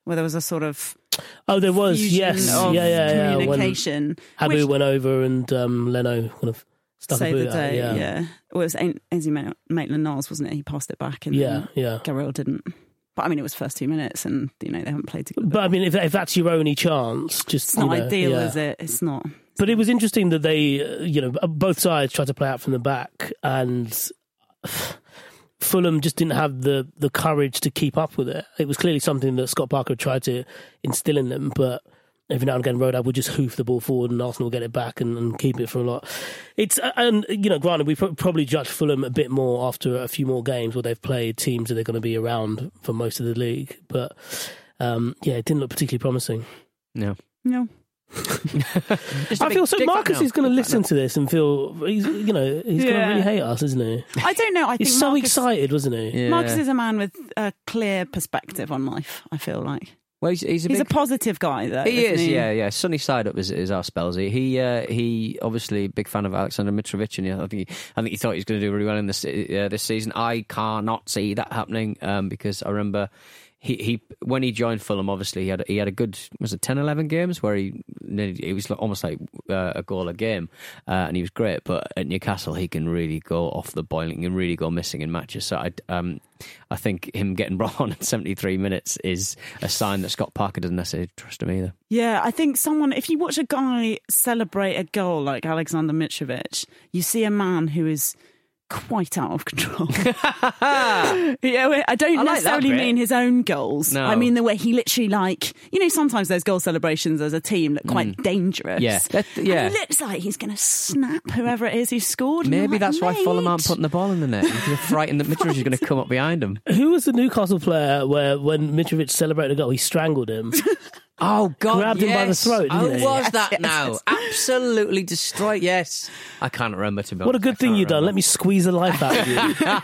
where there was a sort of oh, there was fusion yes, of yeah, yeah, yeah. communication. When Abu which, went over and um, Leno kind of stuck Save a the boot out, day, yeah. yeah. Well, it was Ainsley Maitland-Niles, wasn't it? He passed it back, and yeah, then yeah. Gabriel didn't. But I mean, it was first two minutes, and you know they haven't played together. But I mean, if if that's your only chance, just It's not you know, ideal, yeah. is it? It's not. But it was interesting that they, uh, you know, both sides tried to play out from the back, and Fulham just didn't have the the courage to keep up with it. It was clearly something that Scott Parker tried to instill in them, but every now and again, Rodab would just hoof the ball forward, and Arsenal would get it back and, and keep it for a lot. It's and you know, granted, we pro- probably judge Fulham a bit more after a few more games where they've played teams that they're going to be around for most of the league. But um, yeah, it didn't look particularly promising. No, no. I feel so. Marcus is going to listen to this and feel he's, you know, he's Yeah. going to really hate us, isn't he? I don't know. I think He's so Marcus, excited, wasn't he? Yeah. Marcus is a man with a clear perspective on life, I feel like. Well, he's, he's a He's big, a positive guy, though. He isn't is, he? yeah, yeah. Sunny side up is, is our Spelsy. He, uh, he obviously big fan of Alexander Mitrovic, and I think he, I think he thought he was going to do really well in this uh, this season. I cannot see that happening um, because I remember he, he when he joined Fulham, obviously he had he had a good was it ten, eleven games where he it was almost like uh, a goal a game, uh, and he was great. But at Newcastle, he can really go off the boil, he can really go missing in matches. So I um. I think him getting brought on at seventy-three minutes is a sign that Scott Parker doesn't necessarily trust him either. Yeah, I think someone, if you watch a guy celebrate a goal like Alexander Mitrovic, you see a man who is quite out of control. yeah, I don't I like necessarily that bit. mean his own goals. No. I mean the way he literally, like, you know, sometimes those goal celebrations as a team look quite dangerous. Yeah, that- yeah. And it looks like he's going to snap whoever it is who scored. And Maybe you're like, that's why "Mate." Fulham aren't putting the ball in the net. You're frightened that Mitrovic is going to come up behind him. Who was the Newcastle player where when Mitrovic celebrated a goal, he strangled him? Oh, God, Grabbed him by the yes. throat, didn't Who he? was Yes, that yes, now? yes. Absolutely destroyed, yes. I can't remember, to be What a honest. good I thing can't you've done. remember. Let me squeeze the life out of you.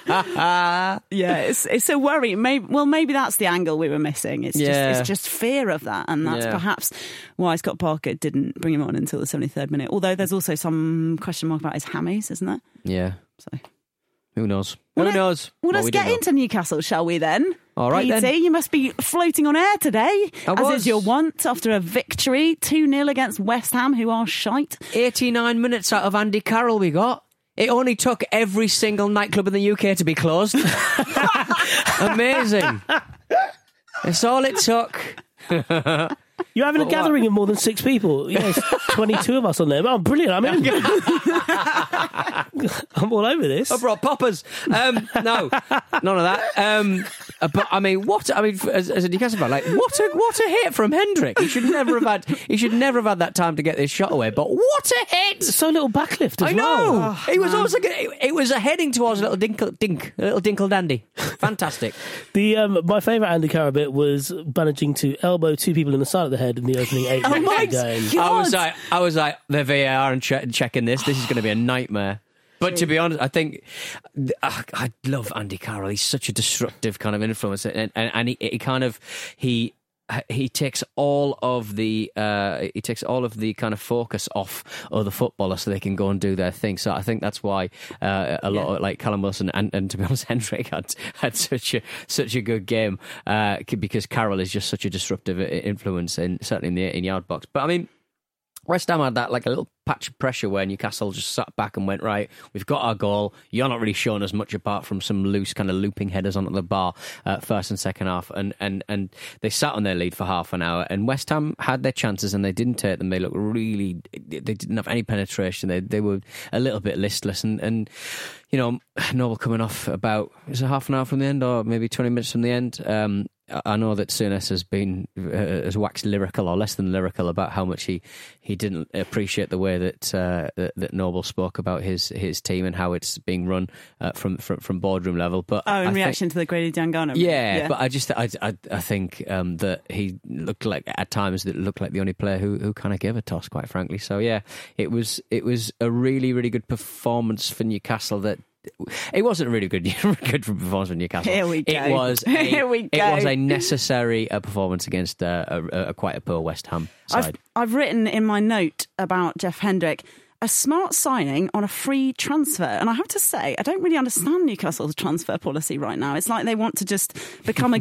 Yeah, it's it's a worry. Maybe well, maybe that's the angle we were missing. It's Yeah. just it's just fear of that, and that's Yeah. perhaps why Scott Parker didn't bring him on until the seventy-third minute. Although there's also some question mark about his hammies, isn't there? Yeah. So Who knows? Well, Who let- knows? well, Well, let's we get don't know. into Newcastle, shall we? Then, All right, Petey, then. you must be floating on air today, I as was. is your wont after a victory two nil against West Ham, who are shite. eighty-nine minutes out of Andy Carroll we got. It only took every single nightclub in the U K to be closed. Amazing. It's all it took. You're having a What, gathering of more than six people. Yes, twenty-two of us on there. Oh, brilliant. I'm in. I'm all over this. I brought poppers. Um, no, none of that. Um, uh, but I mean, what? I mean, as, as a Newcastle fan, like what a what a hit from Hendrick. He should never have had. He should never have had that time to get this shot away. But what a hit! So little backlift as I know. well. it was almost like a, it, it was a heading towards a little dinkle dink, a little dinkle dandy. Fantastic. The um, my favourite Andy Carroll bit was managing to elbow two people in the side of the head in the opening eight Oh minutes my of the game. God. I was like, I was like, the V A R and che- checking this. This is going to be a nightmare. But to be honest, I think uh, I love Andy Carroll. He's such a disruptive kind of influence, and and, and he, he kind of he. He takes all of the uh, he takes all of the kind of focus off other footballers so they can go and do their thing. So I think that's why uh, a lot of like Callum Wilson and, and to be honest, Hendrick had had such a such a good game uh, because Carroll is just such a disruptive influence, in certainly in the eighteen yard box. But I mean, West Ham had that like a little patch of pressure where Newcastle just sat back and went, right, we've got our goal. You're not really showing us much apart from some loose kind of looping headers onto the bar uh, first and second half. And, and, and they sat on their lead for half an hour. And West Ham had their chances and they didn't take them. They looked really, they didn't have any penetration. They they were a little bit listless. And, and you know, Noble coming off about, is it half an hour from the end or maybe twenty minutes from the end? Um, I know that Souness has been uh, has waxed lyrical or less than lyrical about how much he, he didn't appreciate the way that, uh, that that Noble spoke about his his team and how it's being run uh, from, from from boardroom level. But Oh, in I reaction think, to the Grady Diangana. yeah, yeah, but I just I I, I think um, that he looked like at times that looked like the only player who, who kind of gave a toss, quite frankly. So yeah, it was it was a really really good performance for Newcastle. That. It wasn't a really good, good performance for Newcastle. Here we go. It was. A, Here we It go. was a necessary uh, performance against uh, a, a, a quite a poor West Ham I've, side. I've written in my note about Jeff Hendrick, a smart signing on a free transfer. And I have to say, I don't really understand Newcastle's transfer policy right now. It's like they want to just become a good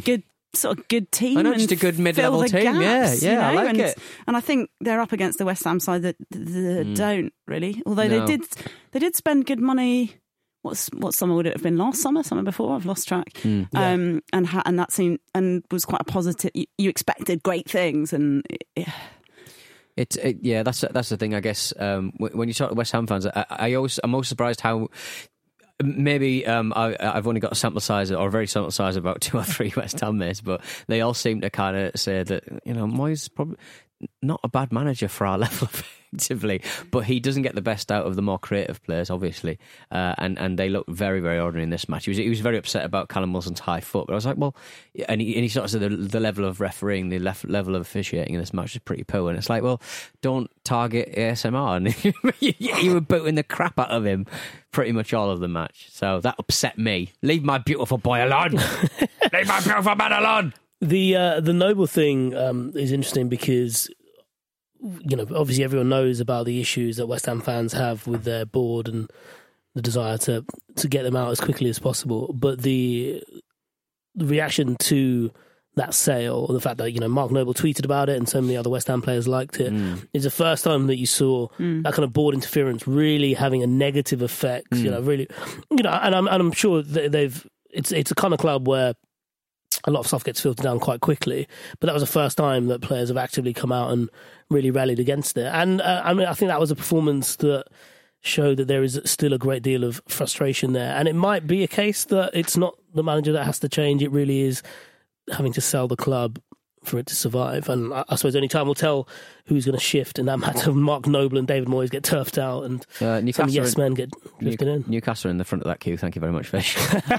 sort of good team. I know, and just a good fill mid-level the team. gaps, yeah, yeah, you know? I like and, it. And I think they're up against the West Ham side that, that Mm. don't really. Although No. they did, they did spend good money. What's what summer would it have been? Last summer, summer before? I've lost track. Mm. Yeah. Um, and ha- and that seemed and was quite a positive. You, you expected great things, and it, It's it, yeah, that's that's the thing. I guess um, when when you talk to West Ham fans, I, I always I'm most surprised how maybe um, I, I've only got a sample size or a very sample size of about two or three West Ham mates, but they all seem to kind of say that you know Moyes probably not a bad manager for our level effectively, but he doesn't get the best out of the more creative players, obviously, uh, and and they look very very ordinary in this match. He was he was very upset about Callum Wilson's high foot, but I was like, well, and he, and he sort of said the, the level of refereeing, the lef- level of officiating in this match is pretty poor, and it's like, well, don't target A S M R, and you, you were booting the crap out of him pretty much all of the match, so that upset me. Leave my beautiful boy alone. Leave my beautiful man alone. The uh, the Noble thing um, is interesting because, you know, obviously everyone knows about the issues that West Ham fans have with their board and the desire to, to get them out as quickly as possible. But the, the reaction to that sale, or the fact that, you know, Mark Noble tweeted about it and so many other West Ham players liked it, Mm. is the first time that you saw Mm. that kind of board interference really having a negative effect. Mm. You know, really, you know, and I'm and I'm sure that they've. It's it's a kind of club where a lot of stuff gets filtered down quite quickly, but that was the first time that players have actively come out and really rallied against it. And uh, I mean, I think that was a performance that showed that there is still a great deal of frustration there. And it might be a case that it's not the manager that has to change; it really is having to sell the club for it to survive. And I, I suppose only time will tell who's going to shift in that matter. Mark Noble and David Moyes get turfed out, and Uh, some yes are- men get drifted New- in. Newcastle are in the front of that queue. Thank you very much, Fish.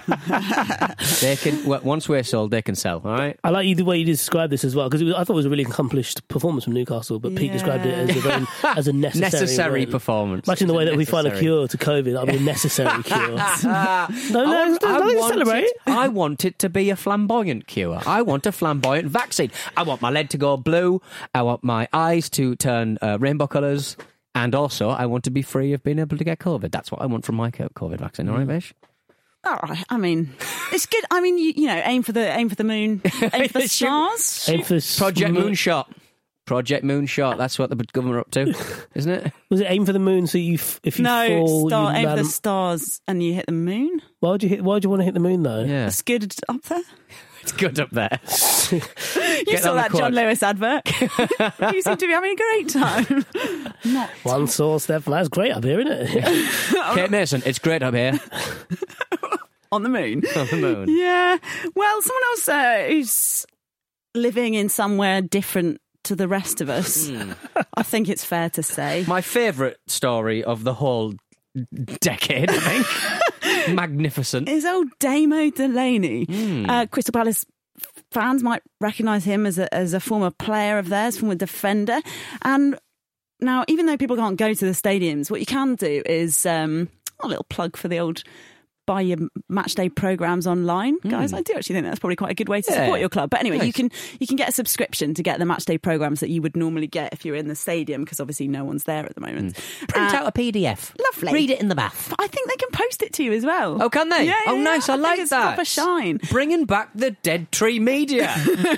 They can well, once we're sold, they can sell. All right. I like you the way you described this as well, because I thought it was a really accomplished performance from Newcastle, but Pete Yeah. described it as a very, as a necessary, Necessary win. performance. Much in the way that we find a Necessary. cure to COVID, that'll be a necessary cure. no, no, I no, want, I, don't want celebrate. it, I want it to be a flamboyant cure. I want a flamboyant vaccine. I want my lead to go blue. I want my eyes to turn uh, rainbow colours. And also, I want to be free of being able to get COVID. That's what I want from my COVID vaccine. All right, Vish? all right. I mean, it's good. I mean, you, you know, aim for the aim for the moon, aim for the stars. Aim for Project moon- Moonshot. Project Moonshot. That's what the government are up to, isn't it? Was it aim for the moon? So you, f- if you No, fall, star, you aim for land- the stars, and you hit the moon. Why would you hit? Why would you want to hit the moon though? Yeah. It's good up there. It's good up there. You Get saw on the that John quad. Lewis advert. You seem to be having a great time. Not One source, step. That's great up here, isn't it? Kate Mason, it's great up here on the moon. on the moon. Yeah. Well, someone else uh, who's living in somewhere different to the rest of us, Hmm. I think it's fair to say. My favourite story of the whole decade, I think. Magnificent. Is old Damo Delaney. Hmm. Uh, Crystal Palace fans might recognise him as a, as a former player of theirs, former defender. And now, even though people can't go to the stadiums, what you can do is um, a little plug for the old buy your match day programmes online, guys. I do actually think that's probably quite a good way to Yeah. support your club. But anyway, you Nice. can you can get a subscription to get the match day programmes that you would normally get if you're in the stadium, because obviously no one's there at the moment. Print Uh, out a P D F. Lovely. Read it in the bath. But I think they can post it to you as well. Oh, can they? Yeah, oh, yeah, nice. I, I think like it's that. proper shine. Bringing back the dead tree media.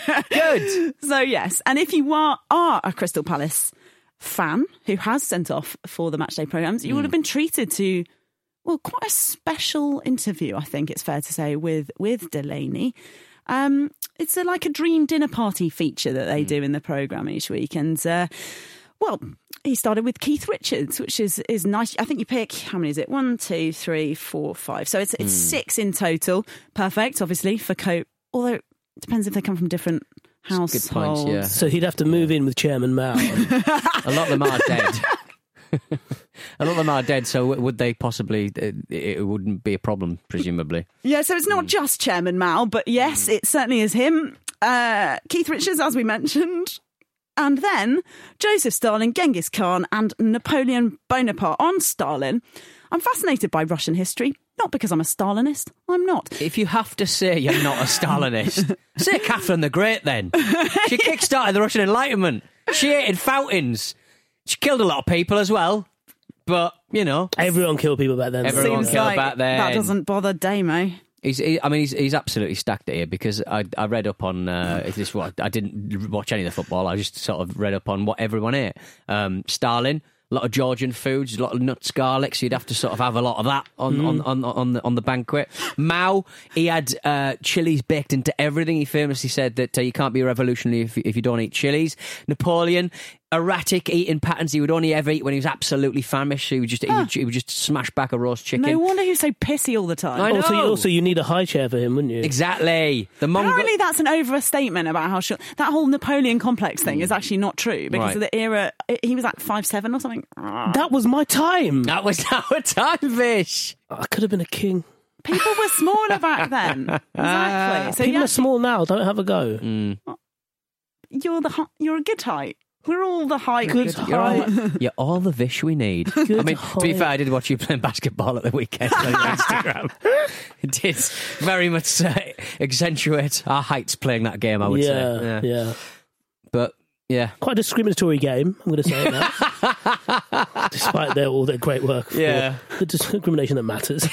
Good. So yes, and if you are, are a Crystal Palace fan who has sent off for the matchday programmes, you would have been treated to, well, quite a special interview, I think it's fair to say, with with Delaney. Um, it's a, like a dream dinner party feature that they do in the programme each week, and uh, well, he started with Keith Richards, which is is nice. I think you pick, how many is it? One, two, three, four, five. So it's it's six in total. Perfect, obviously, for Cope. Although it depends if they come from different households. Good point, yeah. So he'd have to move in with Chairman Mao. A lot of them are dead. A lot of them are dead, so w- would they possibly, uh, it wouldn't be a problem, presumably. Yeah, so it's not just Chairman Mao, but yes, it certainly is him. Uh, Keith Richards, as we mentioned. And then Joseph Stalin, Genghis Khan and Napoleon Bonaparte. On Stalin, I'm fascinated by Russian history. Not because I'm a Stalinist. I'm not. If you have to say you're not a Stalinist, say Catherine the Great then. She kick-started the Russian Enlightenment. She hated fountains. She killed a lot of people as well. But, you know. Everyone killed people back then. Everyone Seems killed like back then. that doesn't bother Damo. He's, he, I mean, he's, he's absolutely stacked it here because I, I read up on uh, this. What I didn't watch any of the football. I just sort of read up on what everyone ate. Um, Stalin, a lot of Georgian foods, a lot of nuts, garlic. So you'd have to sort of have a lot of that on mm. on, on on the on the banquet. Mao, he had uh, chilies baked into everything. He famously said that uh, you can't be a revolutionary if, if you don't eat chilies. Napoleon, erratic eating patterns. He would only ever eat when he was absolutely famished. So he would just huh. he, would, he would just smash back a roast chicken. No wonder he was so pissy all the time. I know. Also, also, you need a high chair for him, wouldn't you? Exactly. The Mongol. Apparently, that's an overstatement about how short that whole Napoleon complex thing is actually not true because Right. of the era. He was like five seven or something. That was my time. That was our time, Vish. I could have been a king. People were smaller back then. Exactly. So People yeah, are small now. Don't have a go. Mm. you're the hi- you're a good height. We're all the height. Good Good You're all, height. you're all the Vish we need. Good I mean, to be height. fair, I did watch you playing basketball at the weekend on your Instagram. It did very much uh, accentuate our heights playing that game, I would yeah, say. yeah, yeah. But, yeah. Quite a discriminatory game, I'm going to say that. Despite their, all their great work. For Yeah. the discrimination that matters.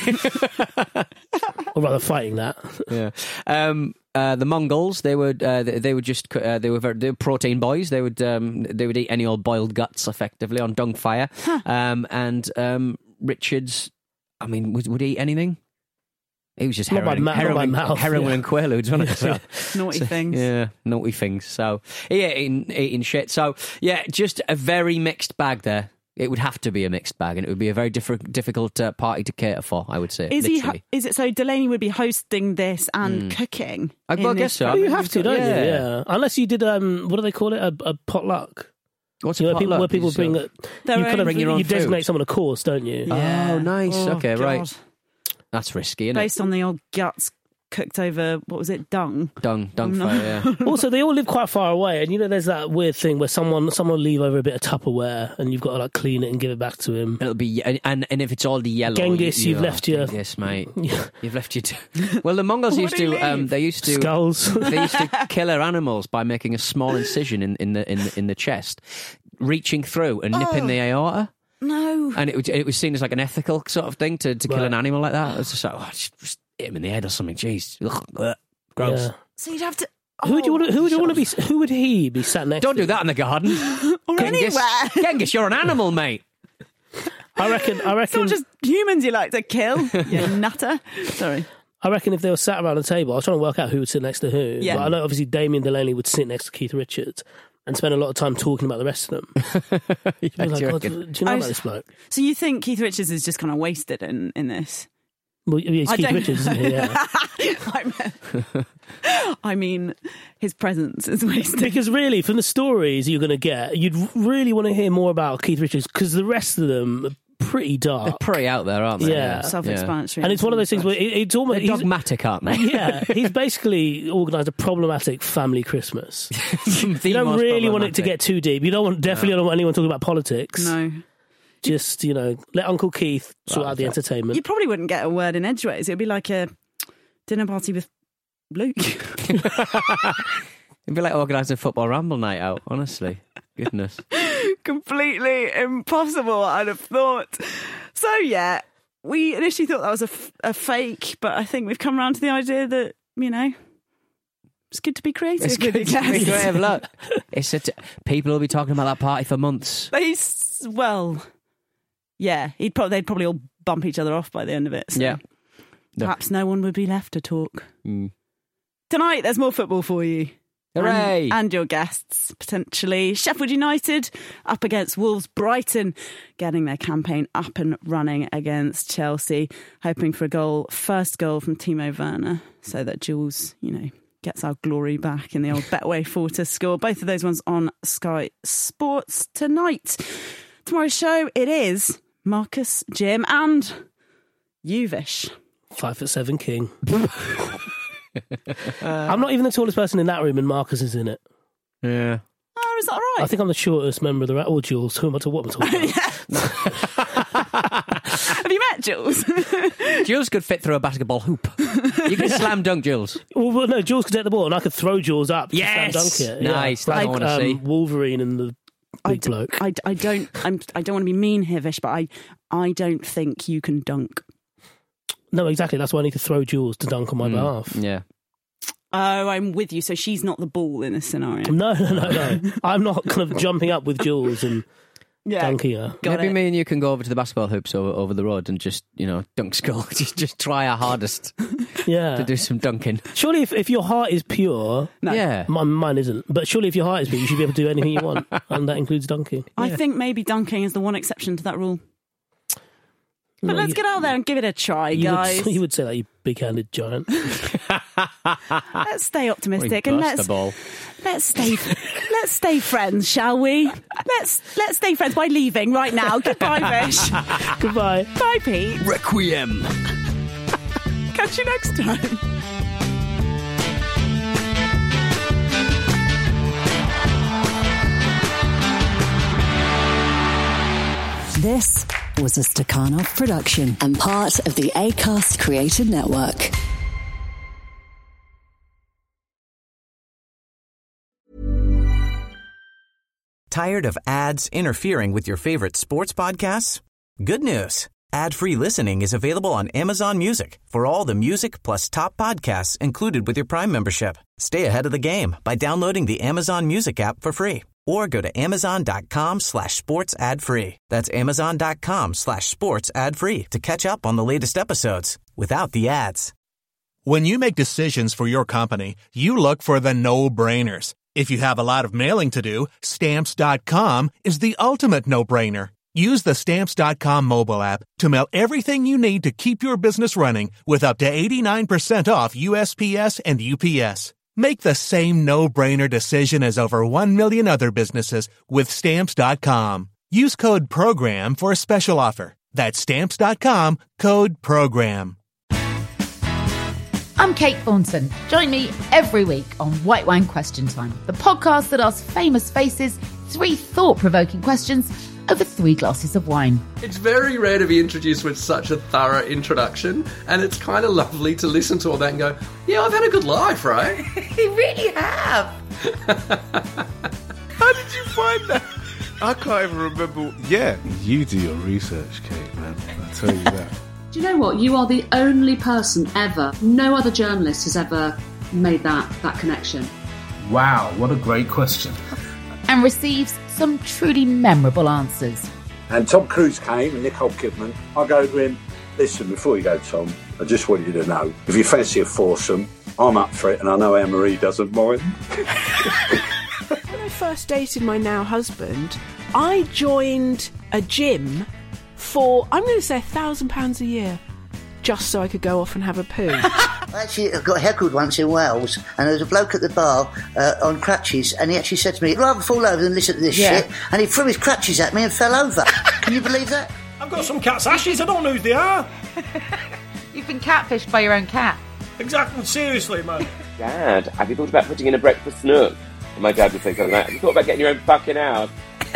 Or rather, fighting that. Yeah. Um, uh, the Mongols, they would uh, they, they would just uh, they were very, they were protein boys. They would um, they would eat any old boiled guts effectively on dung fire. Huh. Um, and um, Richards, I mean, would, would he eat anything? He was just Not by heroin, ma- not by heroin, mouth, heroin yeah. and quaaludes, wasn't it? So, Naughty so, things. Yeah, naughty things. So, yeah, eating, eating shit. So, yeah, just a very mixed bag there. It would have to be a mixed bag, and it would be a very diff- difficult uh, party to cater for, I would say. Is he? literally. Ho- is it so? Delaney would be hosting this and cooking. I- in well, I this guess so. Oh, program? you have to, don't Yeah. you? Yeah. Unless you did, um, what do they call it? A, a potluck. What's You a know, people, potluck? where people You bring sort a, Their you own- kind of bring your own you designate food. someone a course, don't you? Yeah. Oh, nice. Oh, okay, right. God. That's risky, isn't Based on the old guts cooked over, what was it, dung? it? Dung, dung No. fire, yeah. Also, they all live quite far away, and you know, there's that weird thing where someone someone will leave over a bit of Tupperware, and you've got to like clean it and give it back to him. It'll be, and, and and if it's all the yellow, Genghis, you, you've left your- Yes, mate. Yeah. You've left your. T- well, the Mongols What used do you to. Um, leave? they used to. Skulls. They used to kill their animals by making a small incision in, in the in the, in the chest, reaching through and nipping Oh. the aorta. No. And it, was- it was seen as like an ethical sort of thing to, to kill Right. an animal like that. It was just like, oh, just, just hit him in the head or something. Jeez, Ugh, ugh. Gross. Yeah. So you'd have to. Who would you want? To, who would you Oh, want to be? Who would he be sat next? Don't to? do that in the garden. Or Genghis, anywhere. Genghis, you're an animal, mate. I reckon. I It's not reckon. just humans you like to kill, you nutter. Sorry. I reckon if they were sat around a table, I was trying to work out who would sit next to who. Yeah. But I know obviously Damien Delaney would sit next to Keith Richards and spend a lot of time talking about the rest of them. You'd be like, do you God, do reckon? you know I about was- this bloke? So you think Keith Richards is just kind of wasted in, in this? Well, he's I Keith don't- Richards, isn't he? Yeah. I, mean, I mean, his presence is wasted. Because really, from the stories you're going to get, you'd really want to hear more about Keith Richards because the rest of them are pretty They're dark. pretty out there, aren't they? Yeah. Self-explanatory. And it's one of those things where it, it's almost They're he's- dogmatic, aren't they? yeah, he's basically organised a problematic family Christmas. You don't really want it to get too deep. You don't want definitely don't want anyone talking about politics. No. Just, you know, let Uncle Keith sort Right, out the okay. entertainment. You probably wouldn't get a word in edgeways. It'd be like a dinner party with Luke. It'd be like organising a football ramble night out, honestly. Goodness. Completely impossible, I'd have thought. So, yeah, we initially thought that was a, f- a fake, but I think we've come around to the idea that, you know, it's good to be creative It's with good your to be guests. creative. Look, it's a t- people will be talking about that party for months. They, s- well, yeah, he'd probably, they'd probably all bump each other off by the end of it. So Yeah. perhaps no one would be left to talk. Mm. Tonight, there's more football for you. Hooray! And, and your guests, potentially. Sheffield United up against Wolves. Brighton getting their campaign up and running against Chelsea, hoping for a goal, first goal from Timo Werner, so that Jules, you know, gets our glory back in the old Betway Fortis score. Both of those ones on Sky Sports tonight. Tomorrow's show, it is Marcus, Jim and Uvish. Five foot seven king. I'm not even the tallest person in that room, and Marcus is in it. Yeah. Oh, is that right? I think I'm the shortest member of the. Ra- Oh, Jules, who am I to what am I talking about? Have you met Jules? Jules could fit through a basketball hoop. You could slam dunk Jules. Well, well, no, Jules could take the ball, and I could throw Jules up. Yes! to slam dunk it. Nice, Yeah. that's like what I wanna see. um, Wolverine and the I, big d- bloke. I, d- I don't I'm, I don't want to be mean here, Vish, but I I don't think you can dunk. No, exactly. That's why I need to throw Jules to dunk on my Mm, behalf. Yeah. Oh, I'm with you. So she's not the ball in this scenario. No, no, no, no. I'm not kind of jumping up with Jules and Yeah. dunking her. Got Maybe it. me and you can go over to the basketball hoops over, over the road and just, you know, dunk skull. just, just try our hardest Yeah. to do some dunking. Surely if, if your heart is pure, No. Yeah. mine, mine isn't, but surely if your heart is pure, you should be able to do anything you want, and that includes dunking. I think maybe dunking is the one exception to that rule. But No, let's you- get out there and give it a try, You guys. would, you would say that, you big-handed giant. Let's stay optimistic We and burst let's the ball. let's stay let's stay friends, shall we? Let's let's stay friends by leaving right now. Goodbye, Vish. Goodbye. Bye, Pete. Requiem. Catch you next time. This was a Stakhanov production and part of the Acast Creative Network. Tired of ads interfering with your favorite sports podcasts? Good news. Ad-free listening is available on Amazon Music for all the music plus top podcasts included with your Prime membership. Stay ahead of the game by downloading the Amazon Music app for free or go to amazon.com slash sports ad free. That's amazon.com slash sports ad free to catch up on the latest episodes without the ads. When you make decisions for your company, you look for the no-brainers. If you have a lot of mailing to do, Stamps dot com is the ultimate no-brainer. Use the Stamps dot com mobile app to mail everything you need to keep your business running with up to eighty-nine percent off U S P S and U P S. Make the same no-brainer decision as over one million other businesses with Stamps dot com. Use code PROGRAM for a special offer. That's Stamps dot com, code PROGRAM. I'm Kate Thornton. Join me every week on White Wine Question Time, the podcast that asks famous faces three thought-provoking questions over three glasses of wine. It's very rare to be introduced with such a thorough introduction, and it's kind of lovely to listen to all that and go, yeah, I've had a good life, right? You really have. How did you find that? I can't even remember. Yeah, you do your research, Kate, man. I tell you that. Do you know what? You are the only person ever, no other journalist has ever made that, that connection. Wow, what a great question. And receives some truly memorable answers. And Tom Cruise came and Nicole Kidman. I go to him, listen, before you go, Tom, I just want you to know, if you fancy a foursome, I'm up for it and I know Anne-Marie doesn't mind. When I first dated my now husband, I joined a gym for, I'm going to say, a thousand pounds a year, just so I could go off and have a poo. Actually, I got heckled once in Wales, and there was a bloke at the bar uh, on crutches, and he actually said to me, I'd rather fall over than listen to this Yeah. shit, and he threw his crutches at me and fell over. Can you believe that? I've got some cat's ashes, I don't know who they are. You've been catfished by your own cat. Exactly, seriously, man. Dad, have you thought about putting in a breakfast nook? And my dad would say something like, have you thought about getting your own fucking house?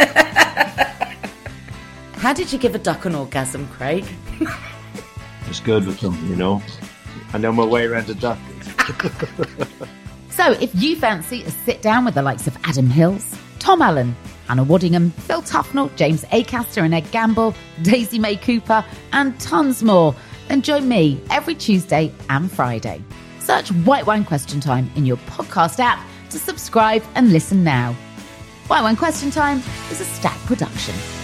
How did you give a duck an orgasm, Craig? It's good with them, you know. I know my way around a duck. So if you fancy a sit down with the likes of Adam Hills, Tom Allen, Anna Waddingham, Phil Tufnell, James Acaster and Ed Gamble, Daisy May Cooper, and tons more, then join me every Tuesday and Friday. Search White Wine Question Time in your podcast app to subscribe and listen now. White Wine Question Time is a Stack production.